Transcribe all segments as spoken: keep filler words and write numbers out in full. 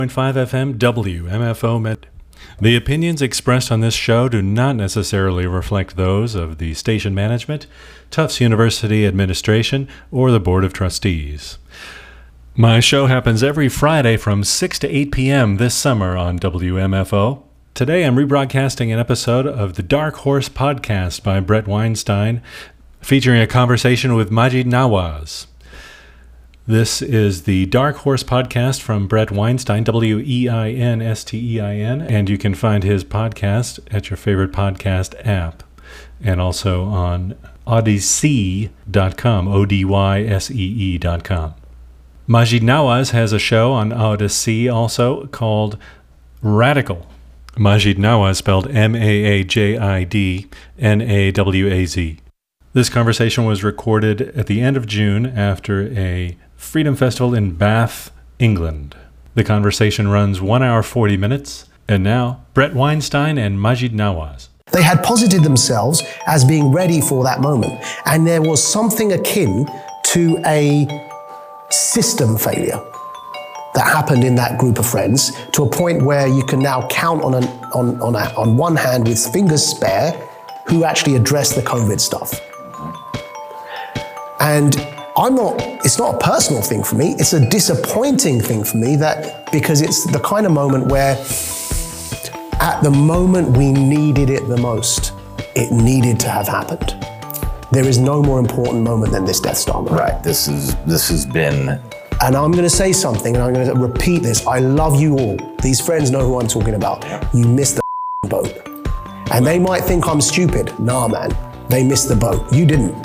point five F M W M F O Med. The opinions expressed on this show do not necessarily reflect those of the station management, Tufts University administration, or the Board of Trustees. My show happens every Friday from six to eight p m this summer on W M F O. Today I'm rebroadcasting an episode of the Dark Horse podcast by Bret Weinstein, featuring a conversation with Maajid Nawaz. This is the Dark Horse podcast from Bret Weinstein, W E I N S T E I N, and you can find his podcast at your favorite podcast app, and also on odyssey dot com, O D Y S E E dot com. Maajid Nawaz has a show on Odyssey also called Radical. Maajid Nawaz spelled M A A J I D N A W A Z. This conversation was recorded at the end of June after a Freedom Festival in Bath, England. The conversation runs one hour forty minutes. And now, Bret Weinstein and Maajid Nawaz. They had posited themselves as being ready for that moment. And there was something akin to a system failure that happened in that group of friends, to a point where you can now count on, an, on, on, a, on one hand with fingers spare who actually addressed the COVID stuff. And I'm not, it's not a personal thing for me, it's a disappointing thing for me, that because it's the kind of moment where at the moment we needed it the most, it needed to have happened. There is no more important moment than this Death Star moment. Right, this is, this has been... And I'm gonna say something, and I'm gonna repeat this. I love you all. These friends know who I'm talking about. You missed the boat. And they might think I'm stupid. Nah, man, they missed the boat. You didn't.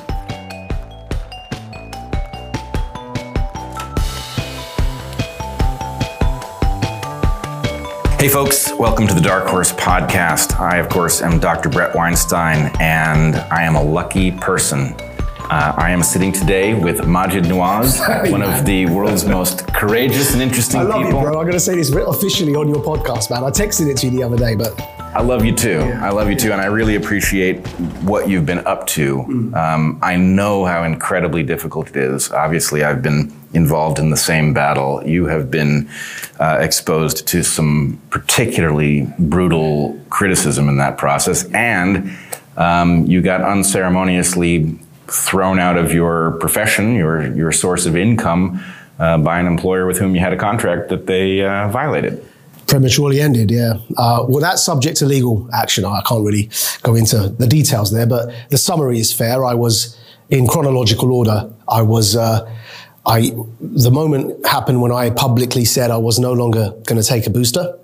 Hey folks, welcome to the Dark Horse podcast. I, of course, am Doctor Bret Weinstein, and I am a lucky person. Uh, I am sitting today with Maajid Nawaz, one of the world's most courageous and interesting people. I love people. you, bro. I'm gonna say this officially on your podcast, man. I texted it to you the other day, but... I love you too. Yeah. I love you too, and I really appreciate what you've been up to. Mm. Um, I know how incredibly difficult it is. Obviously, I've been involved in the same battle. You have been uh, exposed to some particularly brutal criticism in that process, and um, you got unceremoniously thrown out of your profession, your, your source of income, uh, by an employer with whom you had a contract that they uh, violated. Prematurely ended, yeah. Uh, well, that's subject to legal action. I can't really go into the details there, but the summary is fair. I was in chronological order. I was, uh, I, the moment happened when I publicly said I was no longer going to take a booster.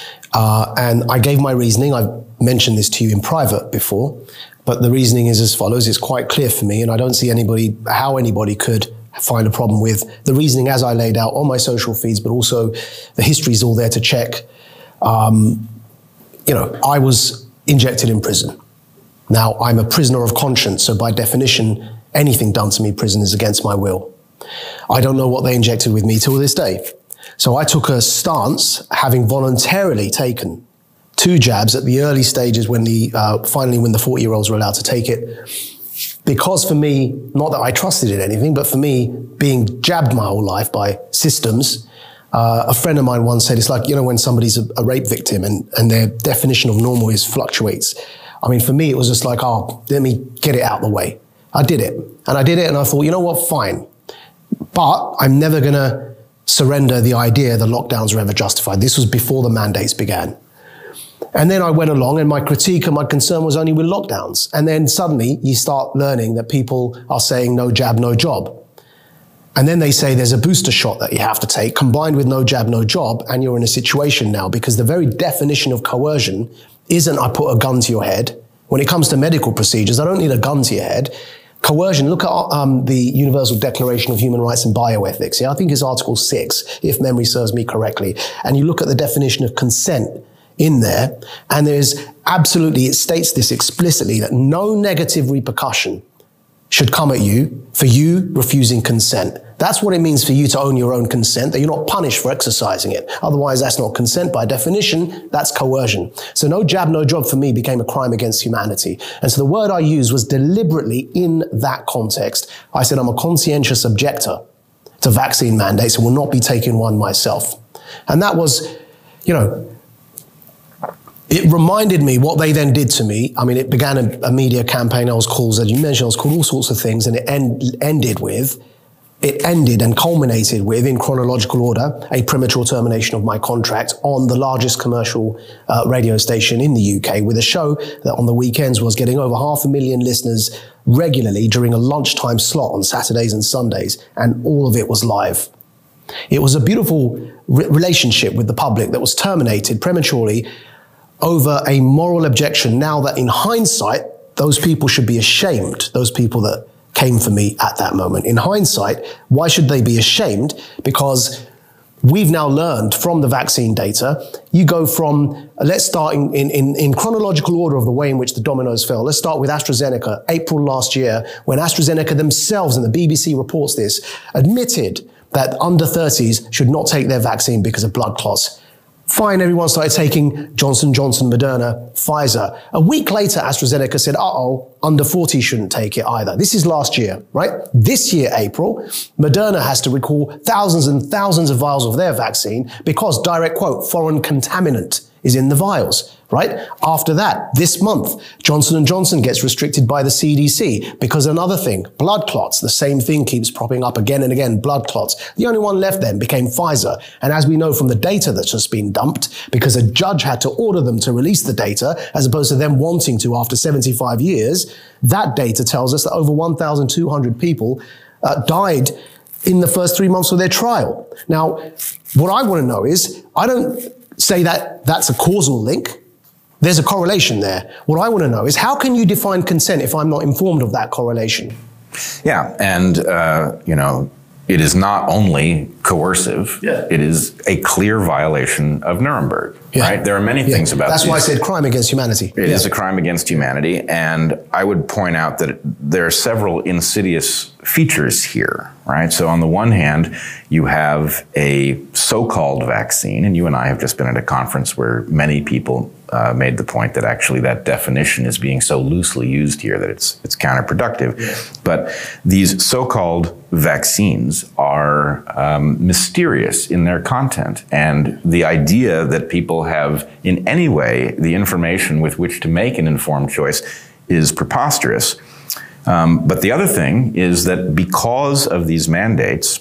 Uh, and I gave my reasoning. I've mentioned this to you in private before, but the reasoning is as follows. It's quite clear for me, and I don't see anybody, how anybody could find a problem with the reasoning as I laid out on my social feeds, but also the history is all there to check. Um, you know, I was injected in prison. Now, I'm a prisoner of conscience, so by definition, anything done to me in prison is against my will. I don't know what they injected with me till this day. So I took a stance, having voluntarily taken two jabs at the early stages when the, uh, finally when the forty-year-olds were allowed to take it. Because for me, not that I trusted in anything, but for me, being jabbed my whole life by systems, uh, a friend of mine once said, it's like, you know, when somebody's a, a rape victim and, and their definition of normal is fluctuates. I mean, for me, it was just like, oh, let me get it out of the way. I did it. And I did it, and I thought, you know what, fine. But I'm never going to surrender the idea that lockdowns are ever justified. This was before the mandates began. And then I went along, and my critique and my concern was only with lockdowns. And then suddenly you start learning that people are saying no jab, no job. And then they say there's a booster shot that you have to take combined with no jab, no job. And you're in a situation now, because the very definition of coercion isn't I put a gun to your head. When it comes to medical procedures, I don't need a gun to your head. Coercion, look at um, the Universal Declaration of Human Rights and Bioethics. Yeah, I think it's Article six, if memory serves me correctly. And you look at the definition of consent in there, and there's absolutely, it states this explicitly, that no negative repercussion should come at you for you refusing consent. That's what it means for you to own your own consent, that you're not punished for exercising it. Otherwise, that's not consent. By definition, that's coercion. So no jab, no job for me became a crime against humanity. And so the word I used was deliberately in that context. I said I'm a conscientious objector to vaccine mandates and will not be taking one myself. And that was, you know, it reminded me what they then did to me. I mean, it began a, a media campaign. I was called, as you mentioned, I was called all sorts of things, and it end, ended with, it ended and culminated with, in chronological order, a premature termination of my contract on the largest commercial uh, radio station in the U K, with a show that on the weekends was getting over half a million listeners regularly during a lunchtime slot on Saturdays and Sundays, and all of it was live. It was a beautiful re- relationship with the public that was terminated prematurely over a moral objection. Now that in hindsight, those people should be ashamed, those people that came for me at that moment. In hindsight, why should they be ashamed? Because we've now learned from the vaccine data, you go from, let's start in, in, in chronological order of the way in which the dominoes fell. Let's start with AstraZeneca. April last year, when AstraZeneca themselves, and the B B C reports this, admitted that under thirties should not take their vaccine because of blood clots. Fine, everyone started taking Johnson and Johnson, Moderna, Pfizer. A week later, AstraZeneca said, uh-oh, under forty shouldn't take it either. This is last year, right? This year, April, Moderna has to recall thousands and thousands of vials of their vaccine because, direct quote, foreign contaminant is in the vials, right? After that, this month, Johnson and Johnson gets restricted by the C D C because another thing, blood clots, the same thing keeps propping up again and again, blood clots. The only one left then became Pfizer. And as we know from the data that's just been dumped, because a judge had to order them to release the data, as opposed to them wanting to after seventy-five years, that data tells us that over one thousand two hundred people uh, died in the first three months of their trial. Now, what I want to know is, I don't say that that's a causal link. There's a correlation there. What I want to know is, how can you define consent if I'm not informed of that correlation? Yeah, and, uh, you know, it is not only coercive, yeah. It is a clear violation of Nuremberg, yeah. Right? There are many yeah. things about That's these. why I said crime against humanity. It yeah. is a crime against humanity, and I would point out that there are several insidious features here, right? So on the one hand, you have a so-called vaccine, and you and I have just been at a conference where many people uh, made the point that actually that definition is being so loosely used here that it's it's counterproductive. Yeah. But these so-called vaccines are um, mysterious in their content, and the idea that people have in any way the information with which to make an informed choice is preposterous. Um, but the other thing is that because of these mandates,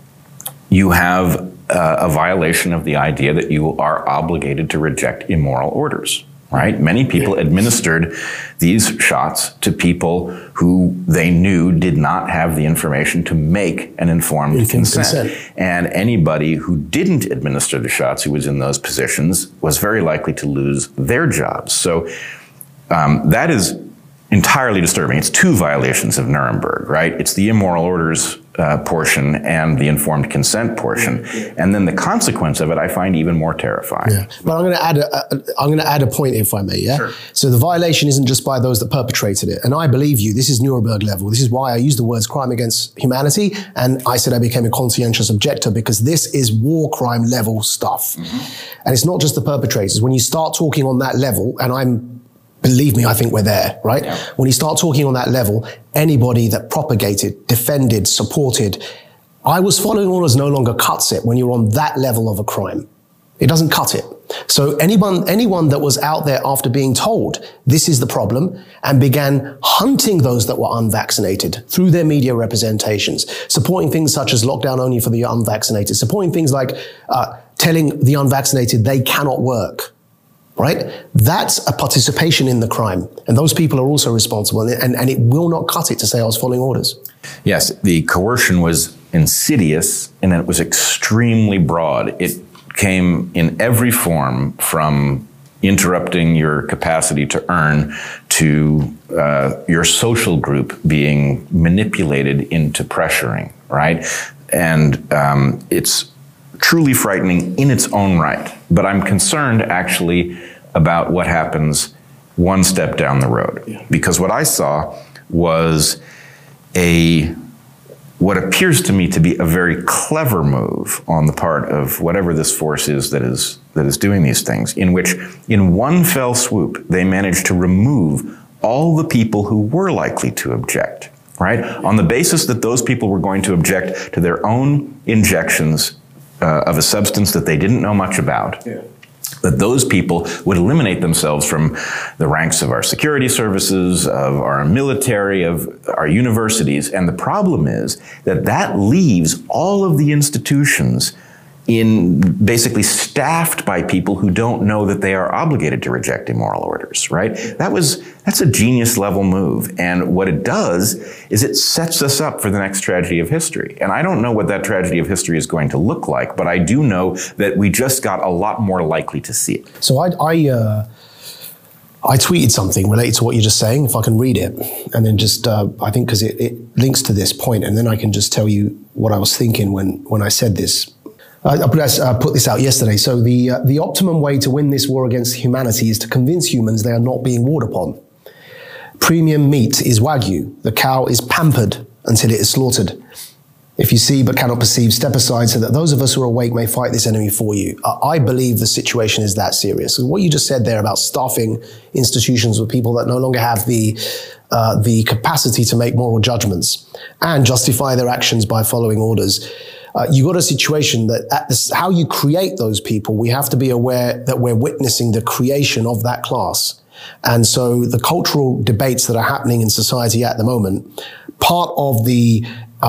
you have uh, a violation of the idea that you are obligated to reject immoral orders, right? Many people administered these shots to people who they knew did not have the information to make an informed, informed consent. consent. And anybody who didn't administer the shots, who was in those positions, was very likely to lose their jobs. So um, that is entirely disturbing. It's two violations of Nuremberg, right? It's the immoral orders uh, portion and the informed consent portion. Yeah. And then the consequence of it, I find even more terrifying. Yeah. But I'm going to add a, a, I'm going to add a point, if I may, yeah? Sure. So the violation isn't just by those that perpetrated it. And I believe you, this is Nuremberg level. This is why I use the words crime against humanity. And I said I became a conscientious objector, because this is war crime level stuff. Mm-hmm. And it's not just the perpetrators. When you start talking on that level, and I'm Believe me, I think we're there, right? Yeah. When you start talking on that level, anybody that propagated, defended, supported, I was following orders no longer cuts it when you're on that level of a crime. It doesn't cut it. So anyone, anyone that was out there after being told this is the problem and began hunting those that were unvaccinated through their media representations, supporting things such as lockdown only for the unvaccinated, supporting things like uh, telling the unvaccinated they cannot work. Right? That's a participation in the crime. And those people are also responsible. And, and it will not cut it to say I was following orders. Yes, the coercion was insidious and it was extremely broad. It came in every form, from interrupting your capacity to earn to uh, your social group being manipulated into pressuring, right? And um, it's truly frightening in its own right. But I'm concerned actually about what happens one step down the road. Yeah. Because what I saw was a, what appears to me to be a very clever move on the part of whatever this force is that is, that is doing these things, in which in one fell swoop, they managed to remove all the people who were likely to object, right? On the basis that those people were going to object to their own injections uh, of a substance that they didn't know much about, yeah. that those people would eliminate themselves from the ranks of our security services, of our military, of our universities. And the problem is that that leaves all of the institutions in basically staffed by people who don't know that they are obligated to reject immoral orders, right? That was, that's a genius level move. And what it does is it sets us up for the next tragedy of history. And I don't know what that tragedy of history is going to look like, but I do know that we just got a lot more likely to see it. So I, I, uh, I tweeted something related to what you're just saying, if I can read it, and then just, uh, I think because it, it links to this point, and then I can just tell you what I was thinking when, when I said this. I uh, put this out yesterday. So the uh, the optimum way to win this war against humanity is to convince humans they are not being warred upon. Premium meat is Wagyu. The cow is pampered until it is slaughtered. If you see but cannot perceive, step aside so that those of us who are awake may fight this enemy for you. Uh, I believe the situation is that serious. So what you just said there about staffing institutions with people that no longer have the uh, the capacity to make moral judgments and justify their actions by following orders. Uh, you got a situation that at this, how you create those people, we have to be aware that we're witnessing the creation of that class. And so the cultural debates that are happening in society at the moment, part of the,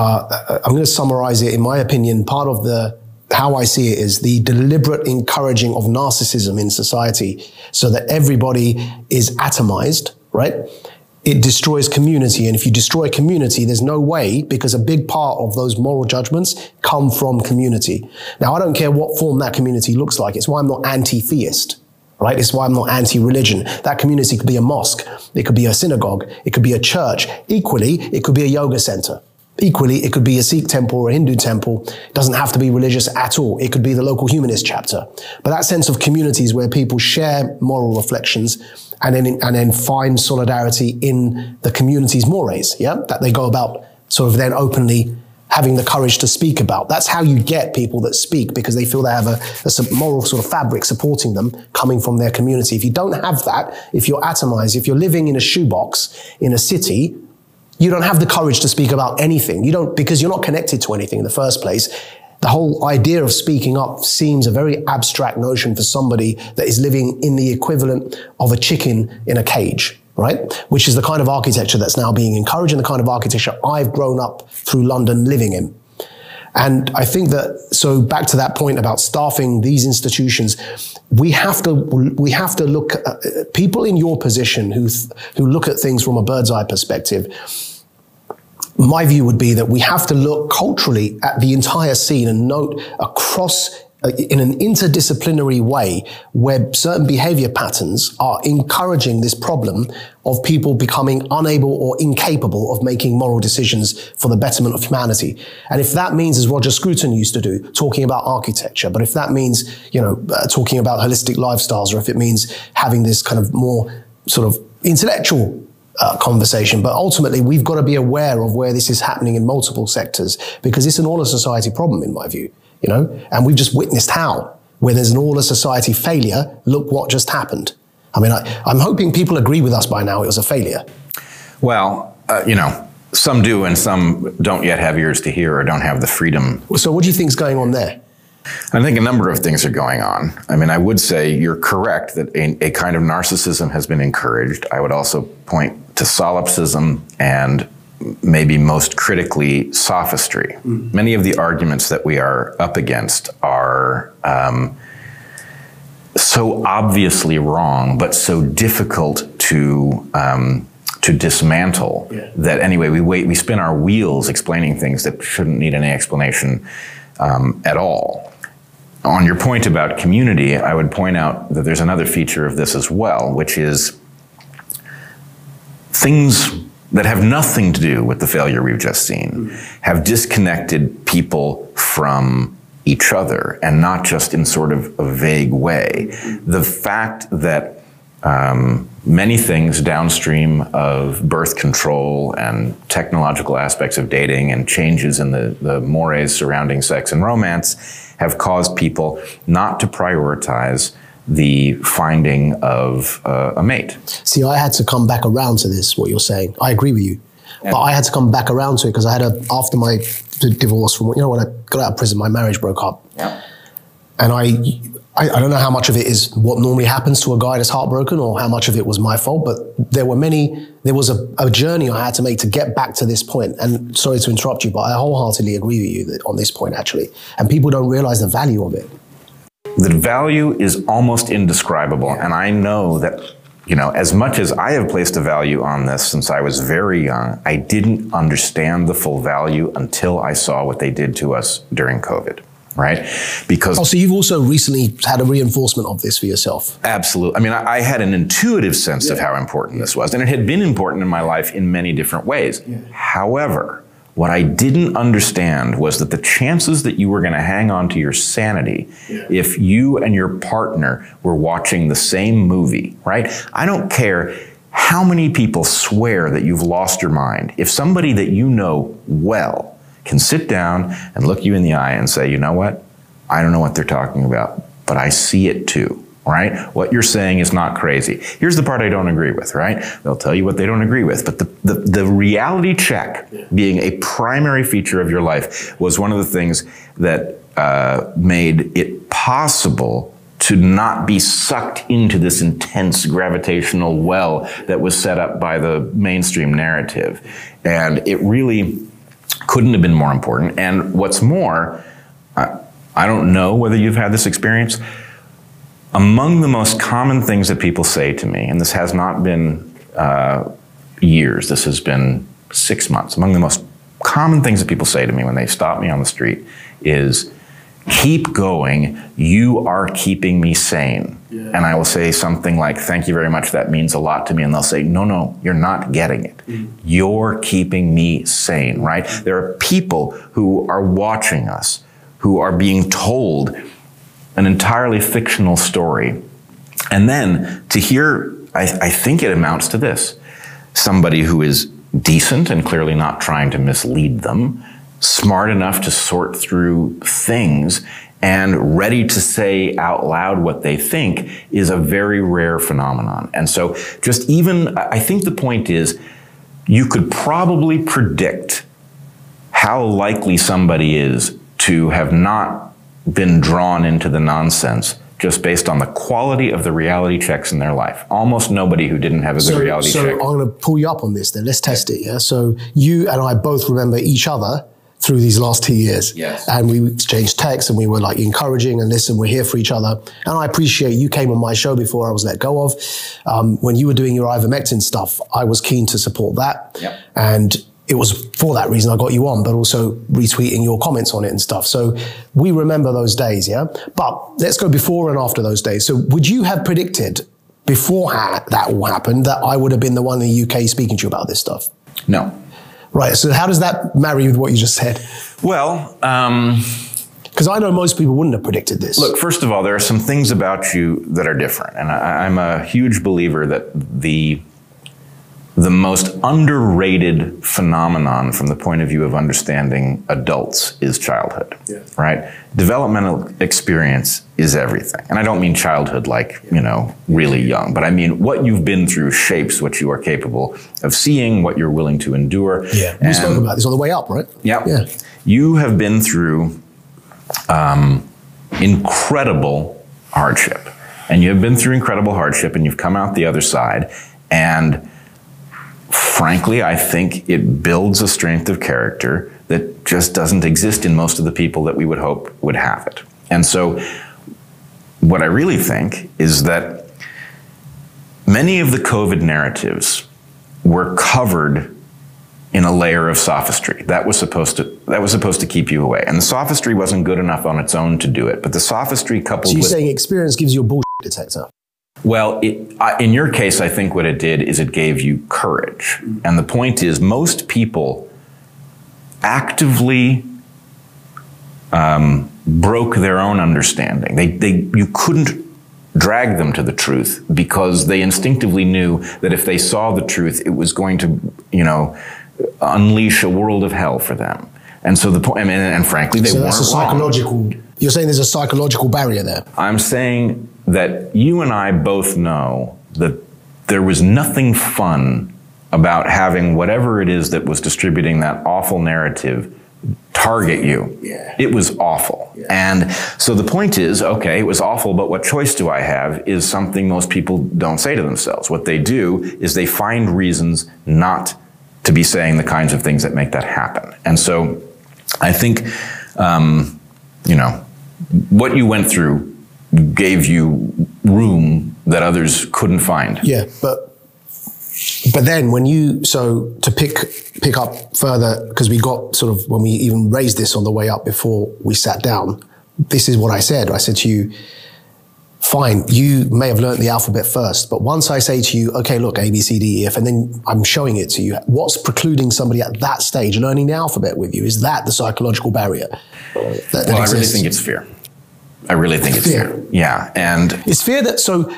uh, I'm going to summarize it in my opinion, part of the, how I see it is the deliberate encouraging of narcissism in society so that everybody is atomized, right? It destroys community. And if you destroy community, there's no way, because a big part of those moral judgments come from community. Now, I don't care what form that community looks like. It's why I'm not anti-theist, right? It's why I'm not anti-religion. That community could be a mosque. It could be a synagogue. It could be a church. Equally, it could be a yoga center. Equally, it could be a Sikh temple or a Hindu temple. It doesn't have to be religious at all. It could be the local humanist chapter. But that sense of communities where people share moral reflections and then, and then find solidarity in the community's mores, yeah? That they go about sort of then openly having the courage to speak about. That's how you get people that speak, because they feel they have a, a moral sort of fabric supporting them coming from their community. If you don't have that, if you're atomized, if you're living in a shoebox in a city, you don't have the courage to speak about anything. You don't, because you're not connected to anything in the first place. The whole idea of speaking up seems a very abstract notion for somebody that is living in the equivalent of a chicken in a cage, right? Which is the kind of architecture that's now being encouraged and the kind of architecture I've grown up through London living in. And I think that, so back to that point about staffing these institutions, we have to, we have to look at people in your position who, who look at things from a bird's eye perspective. My view would be that we have to look culturally at the entire scene and note across uh, in an interdisciplinary way where certain behavior patterns are encouraging this problem of people becoming unable or incapable of making moral decisions for the betterment of humanity. And if that means, as Roger Scruton used to do, talking about architecture, but if that means, you know, uh, talking about holistic lifestyles, or if it means having this kind of more sort of intellectual Uh, conversation, but ultimately we've got to be aware of where this is happening in multiple sectors, because it's an all of society problem in my view, you know, and we've just witnessed how, where there's an all of society failure, look what just happened. I mean, I, I'm hoping people agree with us by now it was a failure. Well, uh, you know, some do and some don't yet have ears to hear or don't have the freedom. So what do you think is going on there? I think a number of things are going on. I mean, I would say you're correct that a, a kind of narcissism has been encouraged. I would also point to solipsism and maybe most critically sophistry. Mm. Many of the arguments that we are up against are um, so obviously wrong, but so difficult to um, to dismantle, yeah. that anyway, we wait, we spin our wheels explaining things that shouldn't need any explanation um, at all. On your point about community, I would point out that there's another feature of this as well, which is things that have nothing to do with the failure we've just seen have disconnected people from each other, and not just in sort of a vague way. The fact that um, many things downstream of birth control and technological aspects of dating and changes in the, the mores surrounding sex and romance have caused people not to prioritize the finding of uh, a mate. See, I had to come back around to this, what you're saying. I agree with you. And but I had to come back around to it because I had a, after my divorce, from, you know, when I got out of prison, my marriage broke up. Yeah. And I, I, I don't know how much of it is what normally happens to a guy that's heartbroken or how much of it was my fault, but there were many, there was a, a journey I had to make to get back to this point. And sorry to interrupt you, but I wholeheartedly agree with you that, on this point, actually. And people don't realize the value of it. The value is almost indescribable. And I know that, you know, as much as I have placed a value on this since I was very young, I didn't understand the full value until I saw what they did to us during COVID. Right? Because oh, so you've also recently had a reinforcement of this for yourself. Absolutely. I mean, I, I had an intuitive sense yeah. of how important this was, and it had been important in my life in many different ways. Yeah. However, what I didn't understand was that the chances that you were going to hang on to your sanity yeah. if you and your partner were watching the same movie, right? I don't care how many people swear that you've lost your mind. If somebody that you know well can sit down and look you in the eye and say, you know what? I don't know what they're talking about, but I see it too, right? What you're saying is not crazy. Here's the part I don't agree with, right? They'll tell you what they don't agree with, but the, the, the reality check being a primary feature of your life was one of the things that uh, made it possible to not be sucked into this intense gravitational well that was set up by the mainstream narrative. And it really couldn't have been more important. And what's more, I, I don't know whether you've had this experience. Among the most common things that people say to me, and this has not been uh, years, this has been six months. Among the most common things that people say to me when they stop me on the street is, keep going, you are keeping me sane. Yeah. And I will say something like, thank you very much, that means a lot to me. And they'll say, no, no, you're not getting it. Mm. You're keeping me sane, right? There are people who are watching us, who are being told an entirely fictional story. And then to hear, I, I think it amounts to this, somebody who is decent and clearly not trying to mislead them, smart enough to sort through things and ready to say out loud what they think is a very rare phenomenon. And so just even, I think the point is, you could probably predict how likely somebody is to have not been drawn into the nonsense just based on the quality of the reality checks in their life. Almost nobody who didn't have a good so, reality so check. So I'm going to pull you up on this then. Let's test it, yeah? So you and I both remember each other through these last two years. Yes. And we exchanged texts and we were like encouraging and listen, we're here for each other. And I appreciate you came on my show before I was let go of. Um, when you were doing your ivermectin stuff, I was keen to support that. Yep. And it was for that reason I got you on, but also retweeting your comments on it and stuff. So we remember those days, yeah? But let's go before and after those days. So would you have predicted before that all happened that I would have been the one in the U K speaking to you about this stuff? No. Right, so how does that marry with what you just said? Well, um... because I know most people wouldn't have predicted this. Look, first of all, there are some things about you that are different. And I, I'm a huge believer that the, the most underrated phenomenon from the point of view of understanding adults is childhood, yeah. right? Developmental experience is everything. And I don't mean childhood like, you know, really young, but I mean what you've been through shapes what you are capable of seeing, what you're willing to endure. Yeah, we spoke about this on the way up, right? Yeah. Yeah. You have been through um, incredible hardship. And you have been through incredible hardship and you've come out the other side. And frankly, I think it builds a strength of character that just doesn't exist in most of the people that we would hope would have it. And so what I really think is that many of the COVID narratives were covered in a layer of sophistry. That was supposed to that was supposed to keep you away. And the sophistry wasn't good enough on its own to do it. But the sophistry coupled so you're with... saying experience gives you a bullshit detector? Well, it, I, in your case, I think what it did is it gave you courage. And the point is, most people actively um, broke their own understanding. They, they, you couldn't drag them to the truth because they instinctively knew that if they saw the truth, it was going to, you know, unleash a world of hell for them. And so the point, I mean, and frankly, they so weren't that's a psychological. wrong. You're saying there's a psychological barrier there. I'm saying that you and I both know that there was nothing fun about having whatever it is that was distributing that awful narrative target you. Yeah. It was awful. Yeah. And so the point is, okay, it was awful, but what choice do I have is something most people don't say to themselves. What they do is they find reasons not to be saying the kinds of things that make that happen. And so I think, um, you know, what you went through gave you room that others couldn't find. Yeah, but but then when you, so to pick pick up further, because we got sort of, when we even raised this on the way up before we sat down, this is what I said. I said to you, fine, you may have learned the alphabet first, but once I say to you, okay, look, A, B, C, D, E, F, and then I'm showing it to you, what's precluding somebody at that stage learning the alphabet with you? Is that the psychological barrier that, that well, exists? I really think it's fear. I really think it's fear. fear. Yeah, and it's fear that, so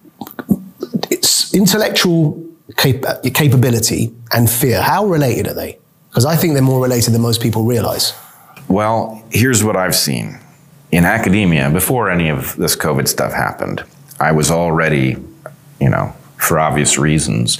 it's intellectual cap- capability and fear, how related are they? Because I think they're more related than most people realize. Well, here's what I've seen. In academia, before any of this COVID stuff happened, I was already, you know, for obvious reasons,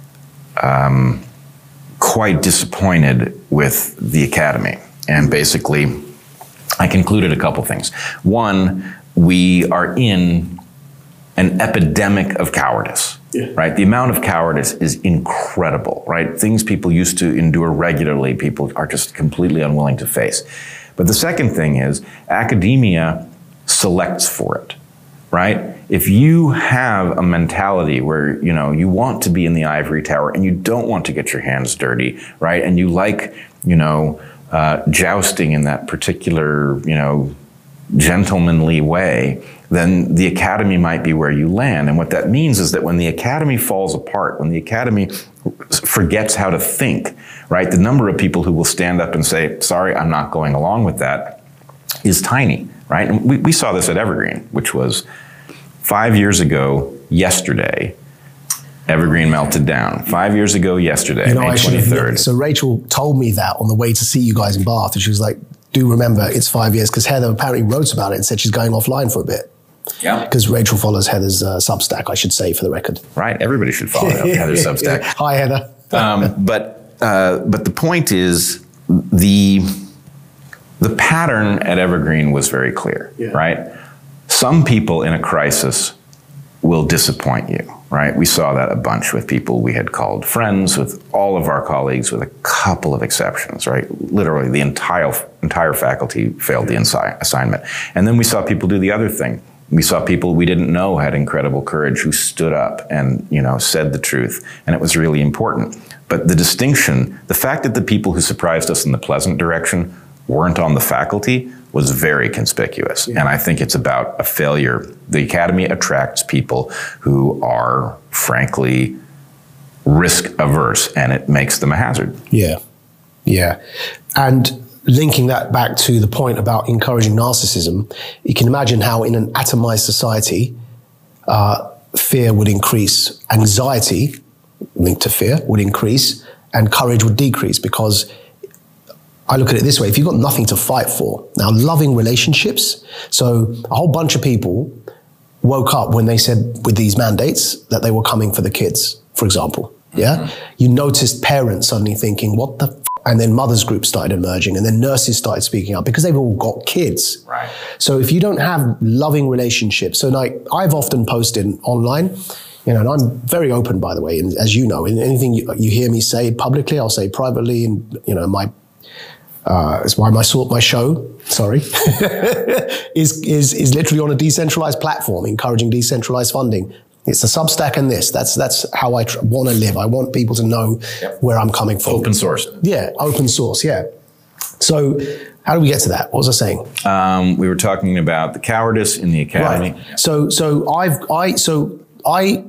um, quite disappointed with the academy. And basically, I concluded a couple things. One, we are in an epidemic of cowardice, yeah. right? The amount of cowardice is incredible, right? Things people used to endure regularly, people are just completely unwilling to face. But the second thing is academia selects for it, right? If you have a mentality where, you know, you want to be in the ivory tower and you don't want to get your hands dirty, right? And you like, you know, uh, jousting in that particular, you know, gentlemanly way, then the academy might be where you land. And what that means is that when the academy falls apart, when the academy forgets how to think, right, the number of people who will stand up and say, sorry, I'm not going along with that, is tiny, right? And we, we saw this at Evergreen, which was five years ago yesterday, Evergreen melted down. Five years ago yesterday, you know, May twenty-third. So Rachel told me that on the way to see you guys in Bath, and she was like, do remember it's five years, because Heather apparently wrote about it and said she's going offline for a bit. Yeah. Because Rachel follows Heather's uh, Substack, I should say, for the record. Right. Everybody should follow Heather's Substack. Hi, Heather. um, but uh, but the point is, the the pattern at Evergreen was very clear, yeah. right? Some people in a crisis will disappoint you, right? We saw that a bunch with people we had called friends, with all of our colleagues, with a couple of exceptions, right? Literally the entire entire faculty failed the insi- assignment. And then we saw people do the other thing. We saw people we didn't know had incredible courage who stood up and, you know, said the truth. And it was really important. But the distinction, the fact that the people who surprised us in the pleasant direction weren't on the faculty was very conspicuous. Yeah. And I think it's about a failure. The academy attracts people who are, frankly, risk averse, and it makes them a hazard. Yeah, yeah. And linking that back to the point about encouraging narcissism, you can imagine how in an atomized society, uh, fear would increase, anxiety linked to fear would increase, and courage would decrease, because I look at it this way: if you've got nothing to fight for, now loving relationships, so a whole bunch of people woke up when they said with these mandates that they were coming for the kids, for example, yeah? Mm-hmm. You noticed parents suddenly thinking, what the f-? And then mothers groups started emerging, and then nurses started speaking up because they've all got kids. Right. So if you don't have loving relationships, so like I've often posted online, you know, and I'm very open, by the way, and as you know, in anything you, you hear me say publicly, I'll say privately, and you know, my Uh, it's why my sort, my show, sorry, is, is, is literally on a decentralized platform, encouraging decentralized funding. It's a Substack and this. That's, that's how I tr- want to live. I want people to know yep. where I'm coming from. Open source. Yeah, open source, yeah. So how do we get to that? What was I saying? Um, we were talking about the cowardice in the academy. Right. So, so I've, I, so I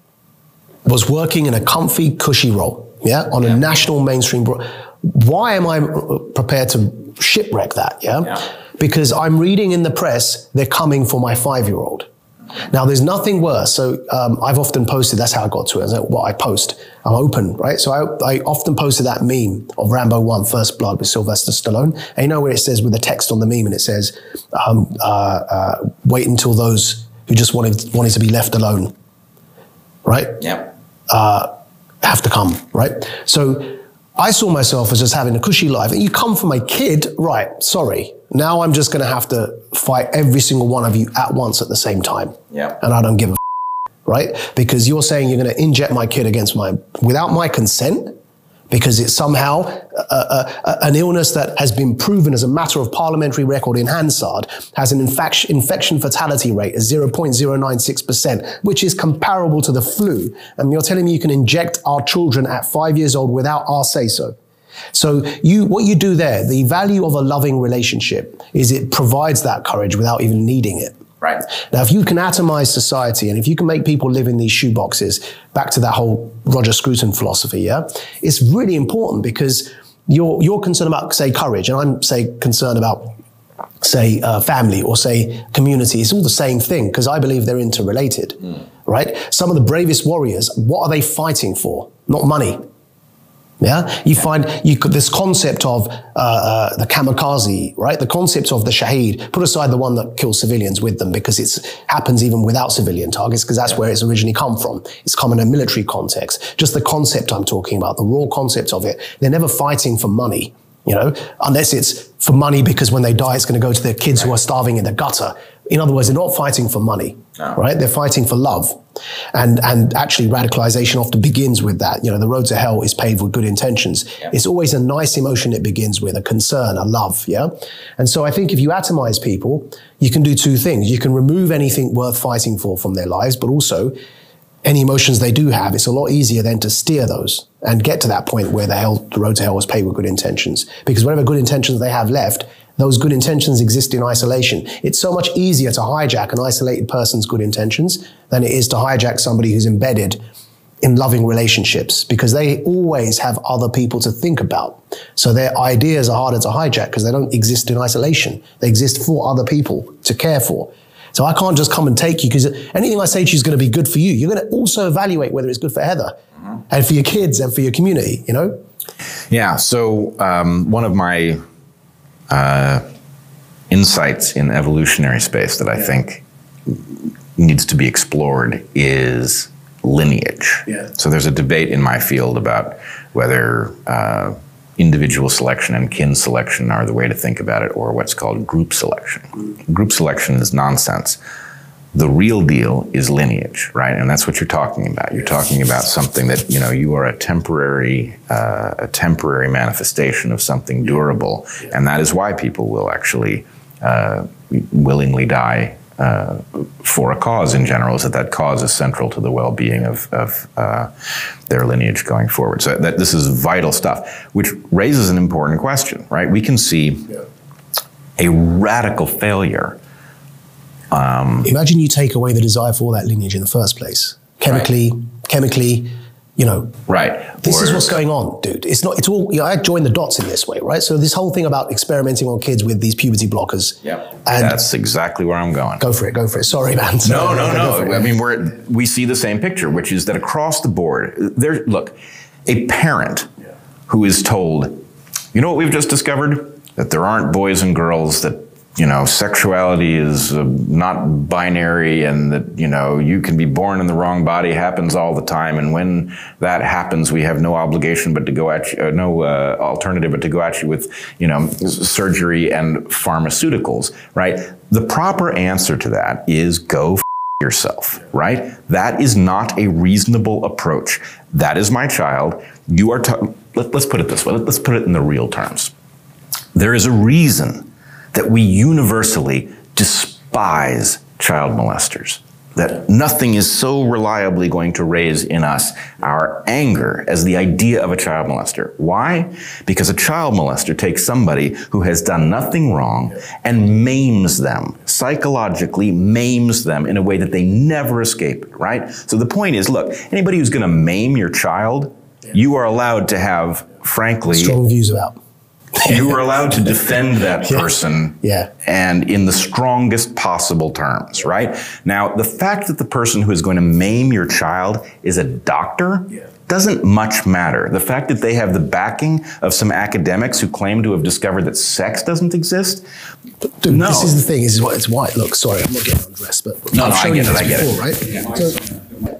was working in a comfy, cushy role, yeah, on yeah. a national mainstream bro- Why am I prepared to shipwreck that? Yeah? yeah. Because I'm reading in the press, they're coming for my five-year-old. Now, there's nothing worse. So um, I've often posted, that's how I got to it. That's what I post. I'm open, right? So I, I often posted that meme of Rambo one, First Blood with Sylvester Stallone. And you know where it says with the text on the meme, and it says, um, uh, uh, wait until those who just wanted, wanted to be left alone, right? Yeah. Uh, have to come, right? So I saw myself as just having a cushy life. And you come from a kid, right, sorry. Now I'm just going to have to fight every single one of you at once at the same time. Yeah. And I don't give a f- right? Because you're saying you're going to inject my kid against my, without my consent, because it's somehow a, a, a, an illness that has been proven as a matter of parliamentary record in Hansard, has an infection, infection fatality rate of zero point zero nine six percent, which is comparable to the flu. And you're telling me you can inject our children at five years old without our say-so. So you, what you do there, the value of a loving relationship is it provides that courage without even needing it. Right. Now, if you can atomize society and if you can make people live in these shoeboxes, back to that whole Roger Scruton philosophy, yeah, it's really important because you're, you're concerned about, say, courage, and I'm, say, concerned about, say, uh, family or, say, community. It's all the same thing because I believe they're interrelated, mm. right? Some of the bravest warriors, what are they fighting for? Not money. Yeah, you find you could, this concept of uh, uh, the kamikaze, right? The concept of the shaheed. Put aside the one that kills civilians with them because it happens even without civilian targets because that's where it's originally come from. It's come in a military context. Just the concept I'm talking about, the raw concept of it. They're never fighting for money, you know, unless it's for money because when they die, it's going to go to their kids who are starving in the gutter. In other words, they're not fighting for money, no. right? They're fighting for love. And and actually radicalization often begins with that. You know, the road to hell is paved with good intentions. Yeah. It's always a nice emotion it begins with, a concern, a love, yeah? And so I think if you atomize people, you can do two things. You can remove anything worth fighting for from their lives, but also any emotions they do have, it's a lot easier then to steer those and get to that point where the, hell, the road to hell was paved with good intentions. Because whatever good intentions they have left, those good intentions exist in isolation. It's so much easier to hijack an isolated person's good intentions than it is to hijack somebody who's embedded in loving relationships because they always have other people to think about. So their ideas are harder to hijack because they don't exist in isolation. They exist for other people to care for. So I can't just come and take you because anything I say to you is going to be good for you. You're going to also evaluate whether it's good for Heather mm-hmm. and for your kids and for your community, you know? Yeah, so um, one of my Uh, insights in evolutionary space that I think needs to be explored is lineage. Yeah. So there's a debate in my field about whether uh, individual selection and kin selection are the way to think about it or what's called group selection. Mm. Group selection is nonsense. The real deal is lineage, right? And that's what you're talking about. You're talking about something that, you know, you are a temporary, uh, a temporary manifestation of something durable. And that is why people will actually uh, willingly die uh, for a cause in general, is that that cause is central to the well-being of, of uh, their lineage going forward. So that this is vital stuff, which raises an important question, right? We can see a radical failure. Um, Imagine you take away the desire for that lineage in the first place. Chemically, right. chemically, you know. Right. This or, is what's going on, dude. It's not, it's all, you know, I joined the dots in this way, right? So this whole thing about experimenting on kids with these puberty blockers. Yeah. That's exactly where I'm going. Go for it, go for it. Sorry, man. Sorry, no, no, no. I mean, we're, we see the same picture, which is that across the board, there, look, a parent yeah. who is told, you know what we've just discovered? That there aren't boys and girls, that you know, sexuality is uh, not binary and that, you know, you can be born in the wrong body, happens all the time. And when that happens, we have no obligation but to go at you, uh, no uh, alternative but to go at you with, you know, surgery and pharmaceuticals, right? The proper answer to that is go f yourself, right? That is not a reasonable approach. That is my child. You are, let, let's put it this way. Let, let's put it in the real terms. There is a reason that we universally despise child molesters, that nothing is so reliably going to raise in us our anger as the idea of a child molester. Why? Because a child molester takes somebody who has done nothing wrong and maims them, psychologically maims them in a way that they never escape, right? So the point is, look, anybody who's gonna maim your child, you are allowed to have, frankly, strong views about. You are allowed to defend that person yeah. and in the strongest possible terms, right? Now, the fact that the person who is going to maim your child is a doctor yeah. doesn't much matter. The fact that they have the backing of some academics who claim to have discovered that sex doesn't exist, Dude, no. This is the thing, this is what it's white. Look, sorry, I'm not getting undressed, but no, I've no, shown I get you it, this I get before, it. right? Yeah. So,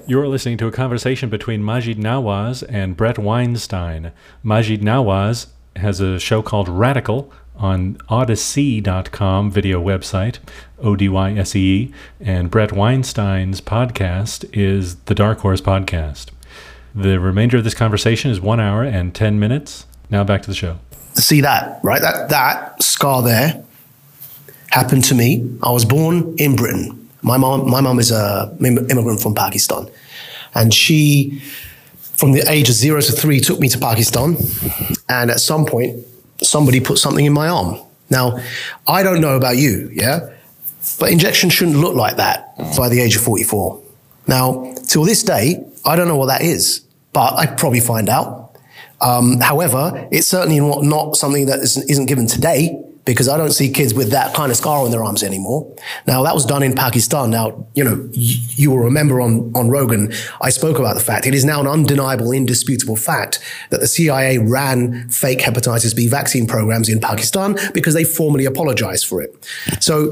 You're listening to a conversation between Maajid Nawaz and Bret Weinstein. Maajid Nawaz has a show called Radical on Odyssey dot com video website, O D Y S E E, and Bret Weinstein's podcast is the Dark Horse Podcast. The remainder of this conversation is one hour and ten minutes. Now back to the show. See that, right? That, that scar there happened to me. I was born in Britain. My mom, my mom is a immigrant from Pakistan, and she, from the age of zero to three, took me to Pakistan. And at some point, somebody put something in my arm. Now, I don't know about you, yeah, but injections shouldn't look like that by the age of forty-four. Now, till this day, I don't know what that is, but I'd probably find out. Um, however, it's certainly not, not something that isn't, isn't given today, because I don't see kids with that kind of scar on their arms anymore. Now, that was done in Pakistan. Now, you know, you, you will remember on, on Rogan, I spoke about the fact, it is now an undeniable, indisputable fact that the C I A ran fake hepatitis B vaccine programs in Pakistan because they formally apologized for it. So,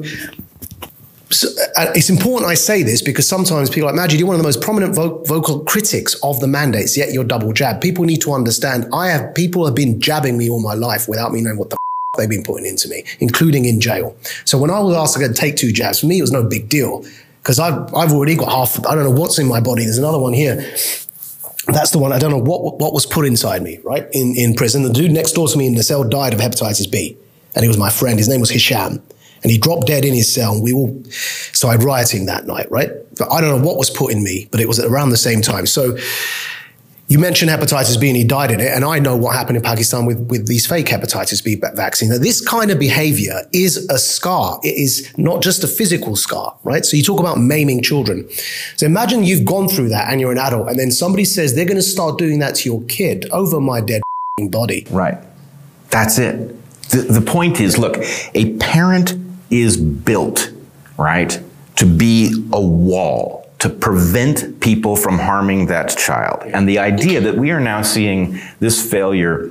so uh, it's important I say this because sometimes people are like, Maajid, you're one of the most prominent vo vocal critics of the mandates, yet you're double jabbed. People need to understand, I have, people have been jabbing me all my life without me knowing what the they've been putting into me, including in jail. So when I was asked to take two jabs, for me, it was no big deal because I've, I've already got half, I don't know what's in my body. There's another one here. That's the one, I don't know what, what was put inside me, right, in, in prison. The dude next door to me in the cell died of hepatitis B, and he was my friend. His name was Hisham, and he dropped dead in his cell, and we all started rioting that night, right? But I don't know what was put in me, but it was around the same time. So you mentioned hepatitis B and he died in it, and I know what happened in Pakistan with, with these fake hepatitis B vaccines. Now, this kind of behavior is a scar. It is not just a physical scar, right? So you talk about maiming children. So imagine you've gone through that and you're an adult, and then somebody says they're going to start doing that to your kid over my dead body. Right. That's it. The, the point is, look, a parent is built, right, to be a wall, to prevent people from harming that child. And the idea that we are now seeing this failure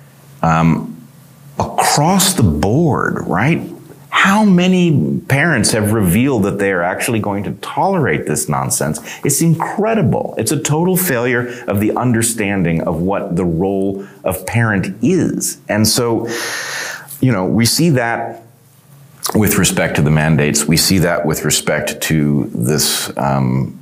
um, across the board, right? How many parents have revealed that they are actually going to tolerate this nonsense? It's incredible. It's a total failure of the understanding of what the role of parent is. And so, you know, we see that with respect to the mandates. We see that with respect to this um,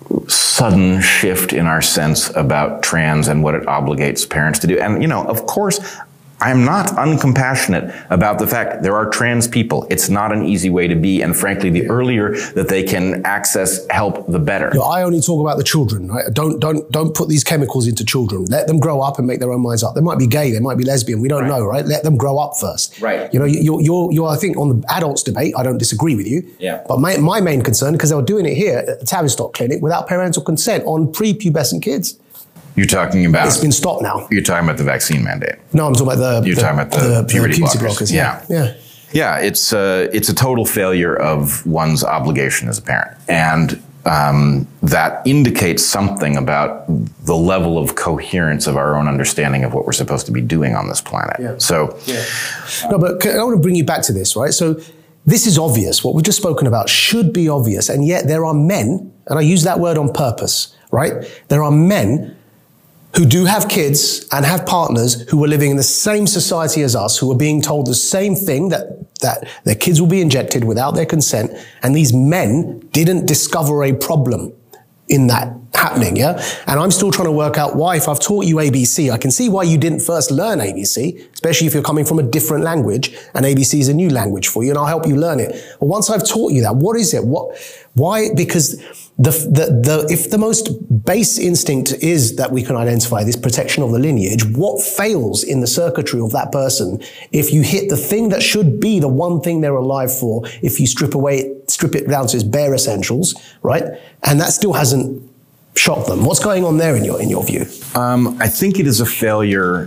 sudden shift in our sense about trans and what it obligates parents to do. And, you know, of course, I'm not uncompassionate about the fact there are trans people. It's not an easy way to be. And frankly, the earlier that they can access help, the better. You know, I only talk about the children, right? Don't, don't, don't put these chemicals into children. Let them grow up and make their own minds up. They might be gay. They might be lesbian. We don't right. know, right? Let them grow up first. Right. You know, you're, you're, you're, I think on the adults debate, I don't disagree with you. Yeah. But my, my main concern, because they were doing it here at the Tavistock Clinic without parental consent on prepubescent kids. You're talking about... It's been stopped now. You're talking about the vaccine mandate. No, I'm talking about the... You're the, talking about the, the puberty, puberty blockers. blockers. Yeah. Yeah. Yeah, it's a, it's a total failure of one's obligation as a parent. And um, that indicates something about the level of coherence of our own understanding of what we're supposed to be doing on this planet. Yeah. So... Yeah. No, but I want to bring you back to this, right? So this is obvious. What we've just spoken about should be obvious. And yet there are men, and I use that word on purpose, right? There are men who do have kids and have partners who are living in the same society as us, who are being told the same thing, that, that their kids will be injected without their consent. And these men didn't discover a problem in that happening, yeah? And I'm still trying to work out why, if I've taught you A B C, I can see why you didn't first learn A B C, especially if you're coming from a different language, and A B C is a new language for you, and I'll help you learn it. But once I've taught you that, what is it? What, why? Because the, the, the, if the most base instinct is that we can identify this protection of the lineage, what fails in the circuitry of that person if you hit the thing that should be the one thing they're alive for, if you strip away, strip it down to its bare essentials, right? And that still hasn't shocked them. What's going on there in your, in your view? Um, I think it is a failure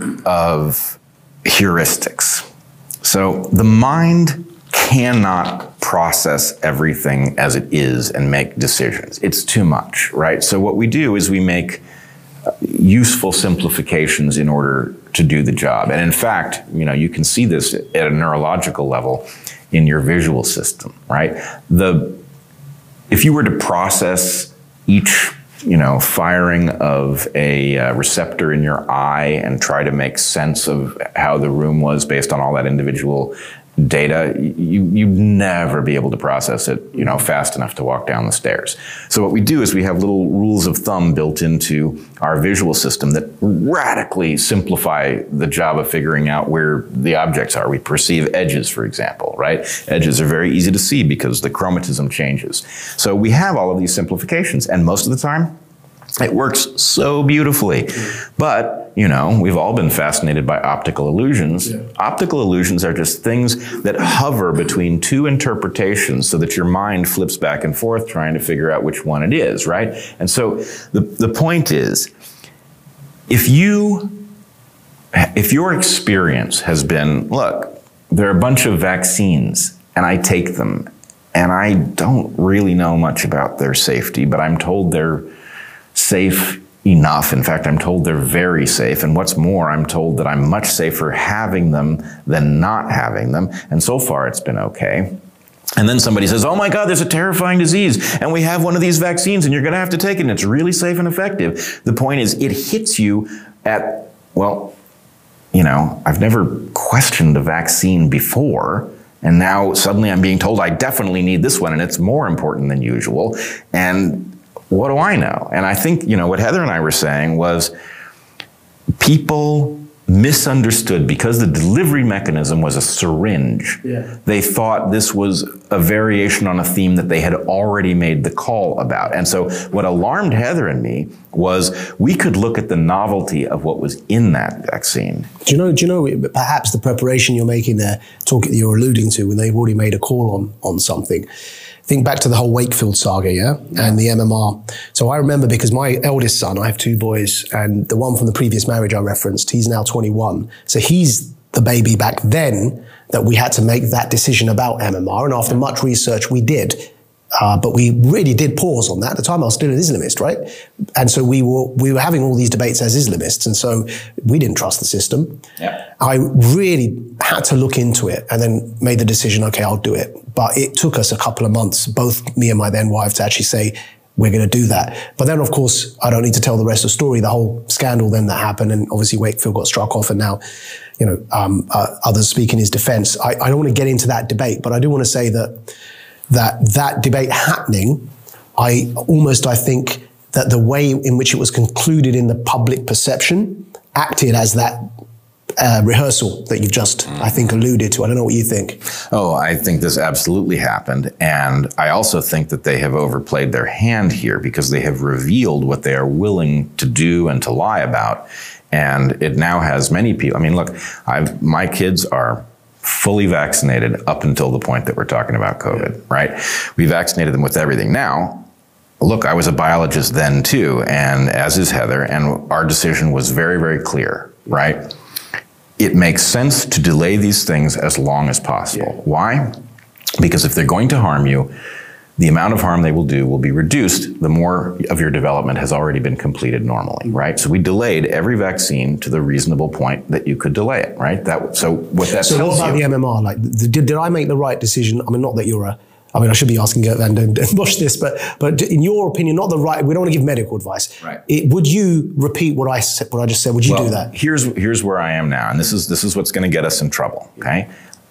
of heuristics. So the mind cannot process everything as it is and make decisions. It's too much, right? So what we do is we make useful simplifications in order to do the job. And in fact, you know, you can see this at a neurological level in your visual system, right? The, if you were to process each you know, firing of a uh, receptor in your eye and try to make sense of how the room was based on all that individual data, you, you'd never be able to process it, you know, fast enough to walk down the stairs. So what we do is we have little rules of thumb built into our visual system that radically simplify the job of figuring out where the objects are. We perceive edges, for example, right? Edges are very easy to see because the chromatism changes. So we have all of these simplifications, and most of the time, it works so beautifully. But, you know, we've all been fascinated by optical illusions. Yeah. Optical illusions are just things that hover between two interpretations so that your mind flips back and forth trying to figure out which one it is, right? And so the, the point is, if you, if your experience has been, look, there are a bunch of vaccines and I take them and I don't really know much about their safety, but I'm told they're safe enough. In fact, I'm told they're very safe. And what's more, I'm told that I'm much safer having them than not having them. And so far, it's been okay. And then somebody says, oh my God, there's a terrifying disease, and we have one of these vaccines, and you're going to have to take it, and it's really safe and effective. The point is, it hits you at, well, you know, I've never questioned a vaccine before. And now suddenly I'm being told I definitely need this one, and it's more important than usual. And what do I know? And I think, you know, what Heather and I were saying was people misunderstood because the delivery mechanism was a syringe. Yeah. They thought this was a variation on a theme that they had already made the call about. And so what alarmed Heather and me was we could look at the novelty of what was in that vaccine. Do you know, do you know perhaps the preparation you're making there, talk, you're alluding to when they've already made a call on, on something? Think back to the whole Wakefield saga, yeah? yeah? And the M M R. So I remember because my eldest son, I have two boys, and the one from the previous marriage I referenced, he's now twenty-one. So he's the baby back then that we had to make that decision about M M R. And after much research, we did. Uh, but we really did pause on that. At the time, I was still an Islamist, right? And so we were we were having all these debates as Islamists, and so we didn't trust the system. Yeah. I really had to look into it and then made the decision, okay, I'll do it. But it took us a couple of months, both me and my then wife, to actually say, we're going to do that. But then, of course, I don't need to tell the rest of the story, the whole scandal then that happened, and obviously Wakefield got struck off, and now, you know, um, uh, others speak in his defense. I, I don't want to get into that debate, but I do want to say that that that debate happening, I almost, I think that the way in which it was concluded in the public perception acted as that uh, rehearsal that you've just, I think, alluded to. I don't know what you think. Oh, I think this absolutely happened. And I also think that they have overplayed their hand here because they have revealed what they are willing to do and to lie about. And it now has many people. I mean, look, I've, my kids are fully vaccinated up until the point that we're talking about COVID, right? We vaccinated them with everything. Now, look, I was a biologist then too, and as is Heather, and our decision was very, very clear, right? It makes sense to delay these things as long as possible. Yeah. Why? Because if they're going to harm you, the amount of harm they will do will be reduced the more of your development has already been completed normally, right? So we delayed every vaccine to the reasonable point that you could delay it, right? That so what that so tells what about you, the M M R? Like, did, did I make the right decision? I mean, not that you're a, I mean, I should be asking Geert Vanden Bossche this, but but in your opinion, not the right. We don't want to give medical advice. Right? It, would you repeat what I said? What I just said? Would you well, do that? Here's here's where I am now, and this is this is what's going to get us in trouble. Okay,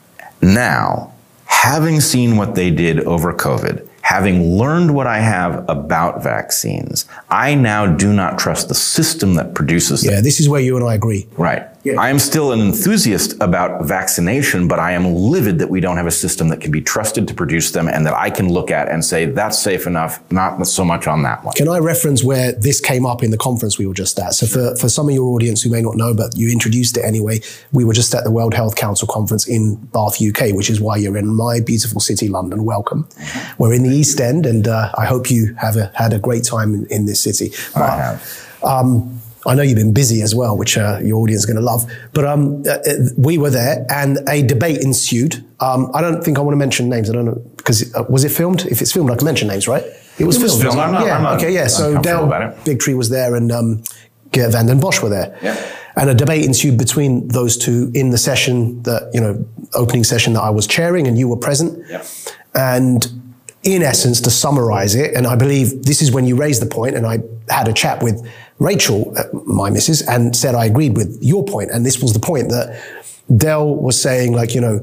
now having seen what they did over COVID, having learned what I have about vaccines, I now do not trust the system that produces them. Yeah, this is where you and I agree. Right. Yeah. I am still an enthusiast about vaccination, but I am livid that we don't have a system that can be trusted to produce them and that I can look at and say, that's safe enough, not so much on that one. Can I reference where this came up in the conference we were just at? So for, for some of your audience who may not know, but you introduced it anyway, we were just at the World Health Council conference in Bath, U K, which is why you're in my beautiful city, London. Welcome. We're in the East End, and uh, I hope you have a, had a great time in, in this city. But, I have. Um, I know you've been busy as well, which uh, your audience is going to love. But um, uh, we were there, and a debate ensued. Um, I don't think I want to mention names. I don't know, because uh, was it filmed? If it's filmed, I can mention names, right? It was, it was filmed. filmed. I'm not, yeah. I'm not okay. Yeah. So Dale Bigtree was there, and um, Geert Vanden Bossche were there. Yeah. And a debate ensued between those two in the session that, you know, opening session that I was chairing, and you were present. Yeah. And in essence, to summarize it, and I believe this is when you raised the point, and I had a chat with Rachel, my missus, and said I agreed with your point, and this was the point that Dell was saying, like, you know,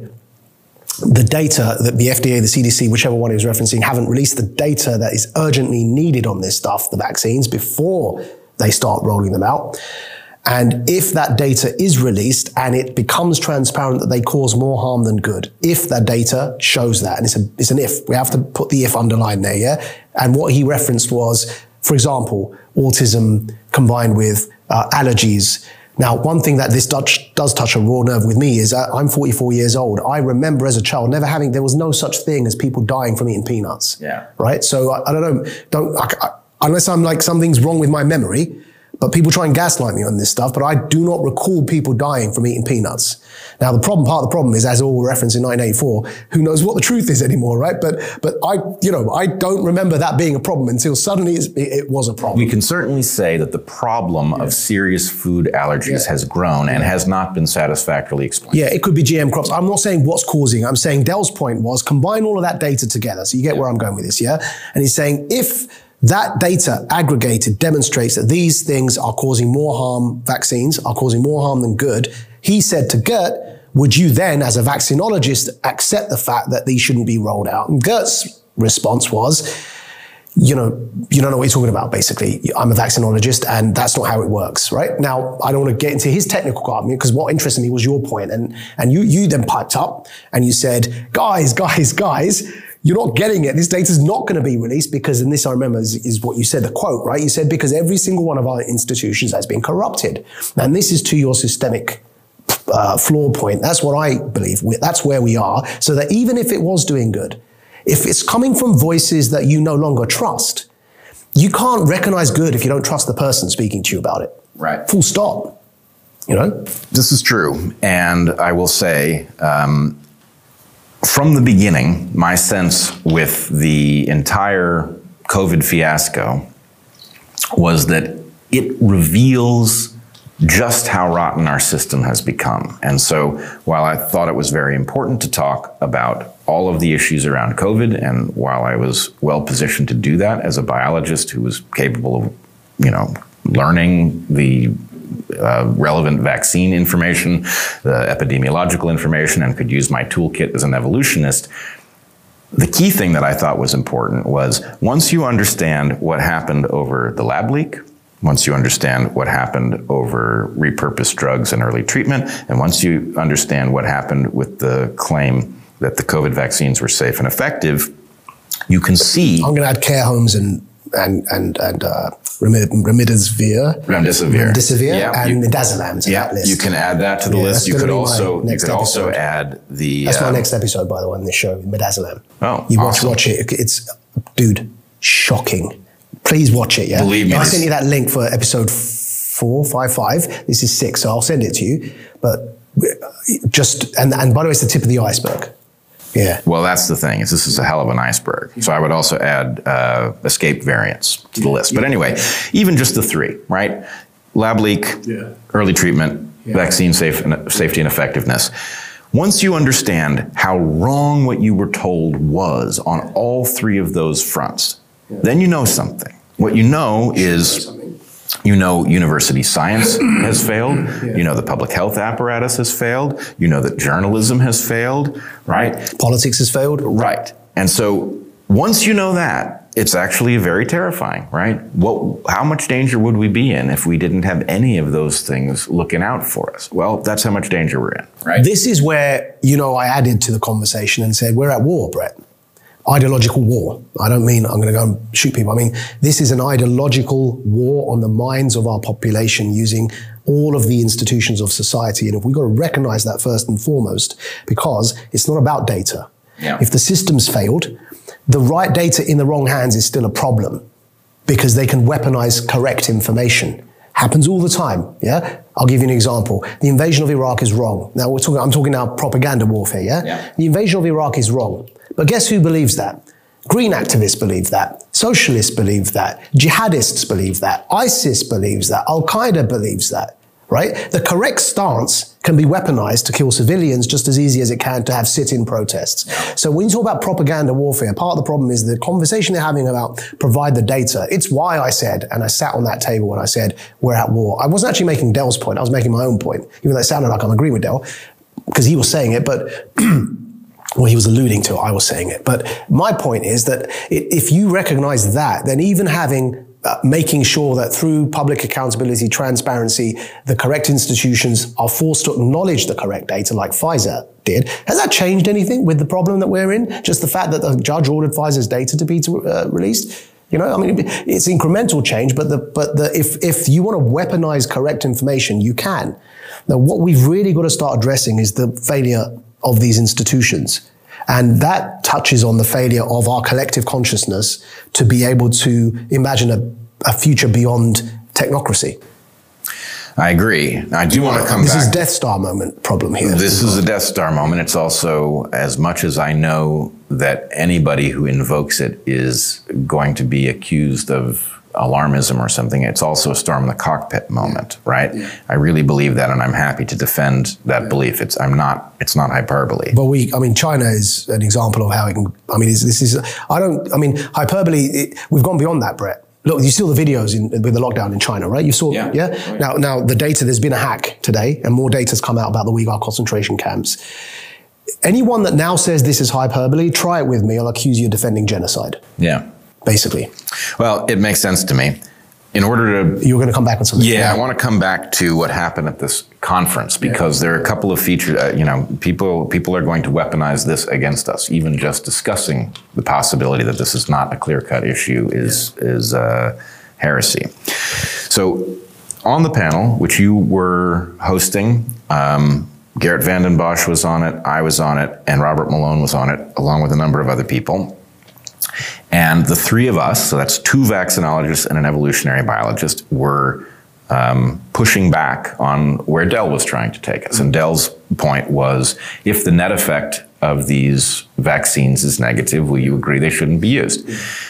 the data that the F D A, the C D C, whichever one he was referencing, haven't released the data that is urgently needed on this stuff, the vaccines, before they start rolling them out. And if that data is released and it becomes transparent that they cause more harm than good, if that data shows that, and it's, a, it's an if, we have to put the if underlined there, yeah? And what he referenced was, for example, autism combined with uh, allergies. Now, one thing that this does, does touch a raw nerve with me is uh, I'm forty-four years old. I remember as a child never having, there was no such thing as people dying from eating peanuts. Yeah. Right? So I, I don't know, don't, I, I, unless I'm like, something's wrong with my memory, but people try and gaslight me on this stuff, but I do not recall people dying from eating peanuts. Now, the problem, part of the problem is, as all referenced in nineteen eighty-four, who knows what the truth is anymore, right? But but I, you know, I don't remember that being a problem until suddenly it's, it, it was a problem. We can certainly say that the problem yeah. of serious food allergies yeah. has grown and has not been satisfactorily explained. Yeah, it could be G M crops. I'm not saying what's causing. I'm saying Dell's point was combine all of that data together. So you get yeah. where I'm going with this, yeah? And he's saying if that data aggregated demonstrates that these things are causing more harm, vaccines are causing more harm than good, he said to Gert, would you then, as a vaccinologist, accept the fact that these shouldn't be rolled out? And Gert's response was, you know, you don't know what you're talking about, basically. I'm a vaccinologist, and that's not how it works, right? Now, I don't want to get into his technical argument, because what interested me was your point. And, and you, you then piped up, and you said, guys, guys, guys, you're not getting it. This data is not going to be released because, and this I remember is, is what you said, the quote, right? You said, because every single one of our institutions has been corrupted. And this is to your systemic uh, flaw point. That's what I believe. That's where we are. So that even if it was doing good, if it's coming from voices that you no longer trust, you can't recognize good if you don't trust the person speaking to you about it. Right. Full stop. You know? This is true. And I will say, um, from the beginning, my sense with the entire COVID fiasco was that it reveals just how rotten our system has become. And so while I thought it was very important to talk about all of the issues around COVID, and while I was well positioned to do that as a biologist who was capable of, you know, learning the Uh, relevant vaccine information, the epidemiological information, and could use my toolkit as an evolutionist, the key thing that I thought was important was once you understand what happened over the lab leak, once you understand what happened over repurposed drugs and early treatment, and once you understand what happened with the claim that the COVID vaccines were safe and effective, you can see... I'm going to add care homes and and and and uh, remdesivir, remdesivir, remdesivir, yeah, and you, midazolam to yeah, that list. You can add that to the yeah, list. You could also you could also add the. That's um, my next episode, by the way, in this show, midazolam. Oh, you awesome. watch watch it. It's, dude, shocking. Please watch it. Yeah, believe me. I sent you that link for episode four, five, five. This is six, so I'll send it to you. But just and and by the way, it's the tip of the iceberg. Yeah. Well, that's the thing. Is this is a hell of an iceberg. So I would also add uh, escape variants to the list. But anyway, even just the three, right? Lab leak, yeah. early treatment, yeah. vaccine safe and, safety and effectiveness. Once you understand how wrong what you were told was on all three of those fronts, yeah. then you know something. What you know is... You know university science has failed. Yeah. You know the public health apparatus has failed. You know that journalism has failed, right? Politics has failed. Right. And so once you know that, it's actually very terrifying, right? What, how much danger would we be in if we didn't have any of those things looking out for us? Well, that's how much danger we're in, right? This is where, you know, I added to the conversation and said, we're at war, Brett. Ideological war. I don't mean I'm going to go and shoot people. I mean, this is an ideological war on the minds of our population using all of the institutions of society. And if we've got to recognize that first and foremost, because it's not about data. Yeah. If the system's failed, the right data in the wrong hands is still a problem because they can weaponize correct information. Happens all the time, yeah? I'll give you an example. The invasion of Iraq is wrong. Now, we're talking, I'm talking now propaganda warfare, yeah? yeah? The invasion of Iraq is wrong. But guess who believes that? Green activists believe that. Socialists believe that. Jihadists believe that. ISIS believes that. Al-Qaeda believes that. right? The correct stance can be weaponized to kill civilians just as easy as it can to have sit-in protests. So when you talk about propaganda warfare, part of the problem is the conversation they're having about provide the data. It's why I said, and I sat on that table when I said, we're at war. I wasn't actually making Dell's point. I was making my own point, even though it sounded like I'm agreeing with Dell, because he was saying it, but well, he was alluding to it, I was saying it. But my point is that if you recognize that, then even having Uh, making sure that through public accountability, transparency, the correct institutions are forced to acknowledge the correct data like Pfizer did. Has that changed anything with the problem that we're in? Just the fact that the judge ordered Pfizer's data to be to, uh, released? You know, I mean, it's incremental change, but the, but the, if, if you want to weaponize correct information, you can. Now, what we've really got to start addressing is the failure of these institutions. And that touches on the failure of our collective consciousness to be able to imagine a, a future beyond technocracy. I agree. I do want to come this back. This is Death Star moment problem here. This is a Death Star moment. It's also, as much as I know that anybody who invokes it is going to be accused of alarmism or something, it's also a storm in the cockpit moment, right? Yeah. I really believe that, and I'm happy to defend that yeah. belief. It's I'm not. It's not hyperbole. But we, I mean, China is an example of how it can. I mean, this is. I don't. I mean, hyperbole. It, we've gone beyond that, Brett. Look, you saw the videos in, with the lockdown in China, right? You saw, yeah. yeah? Right. Now, now the data. There's been a hack today, and more data's come out about the Uyghur concentration camps. Anyone that now says this is hyperbole, try it with me. I'll accuse you of defending genocide. Yeah. Basically. Well, it makes sense to me. In order to... You're going to come back on something. Yeah, I want to come back to what happened at this conference, because yeah. there are a couple of features, uh, you know, people people are going to weaponize this against us. Even just discussing the possibility that this is not a clear-cut issue is, yeah. is uh, heresy. So on the panel, which you were hosting, um, Geert Vanden Bossche was on it, I was on it, and Robert Malone was on it, along with a number of other people. And the three of us, so that's two vaccinologists and an evolutionary biologist, were um, pushing back on where Dell was trying to take us. And Dell's point was, if the net effect of these vaccines is negative, will you agree they shouldn't be used?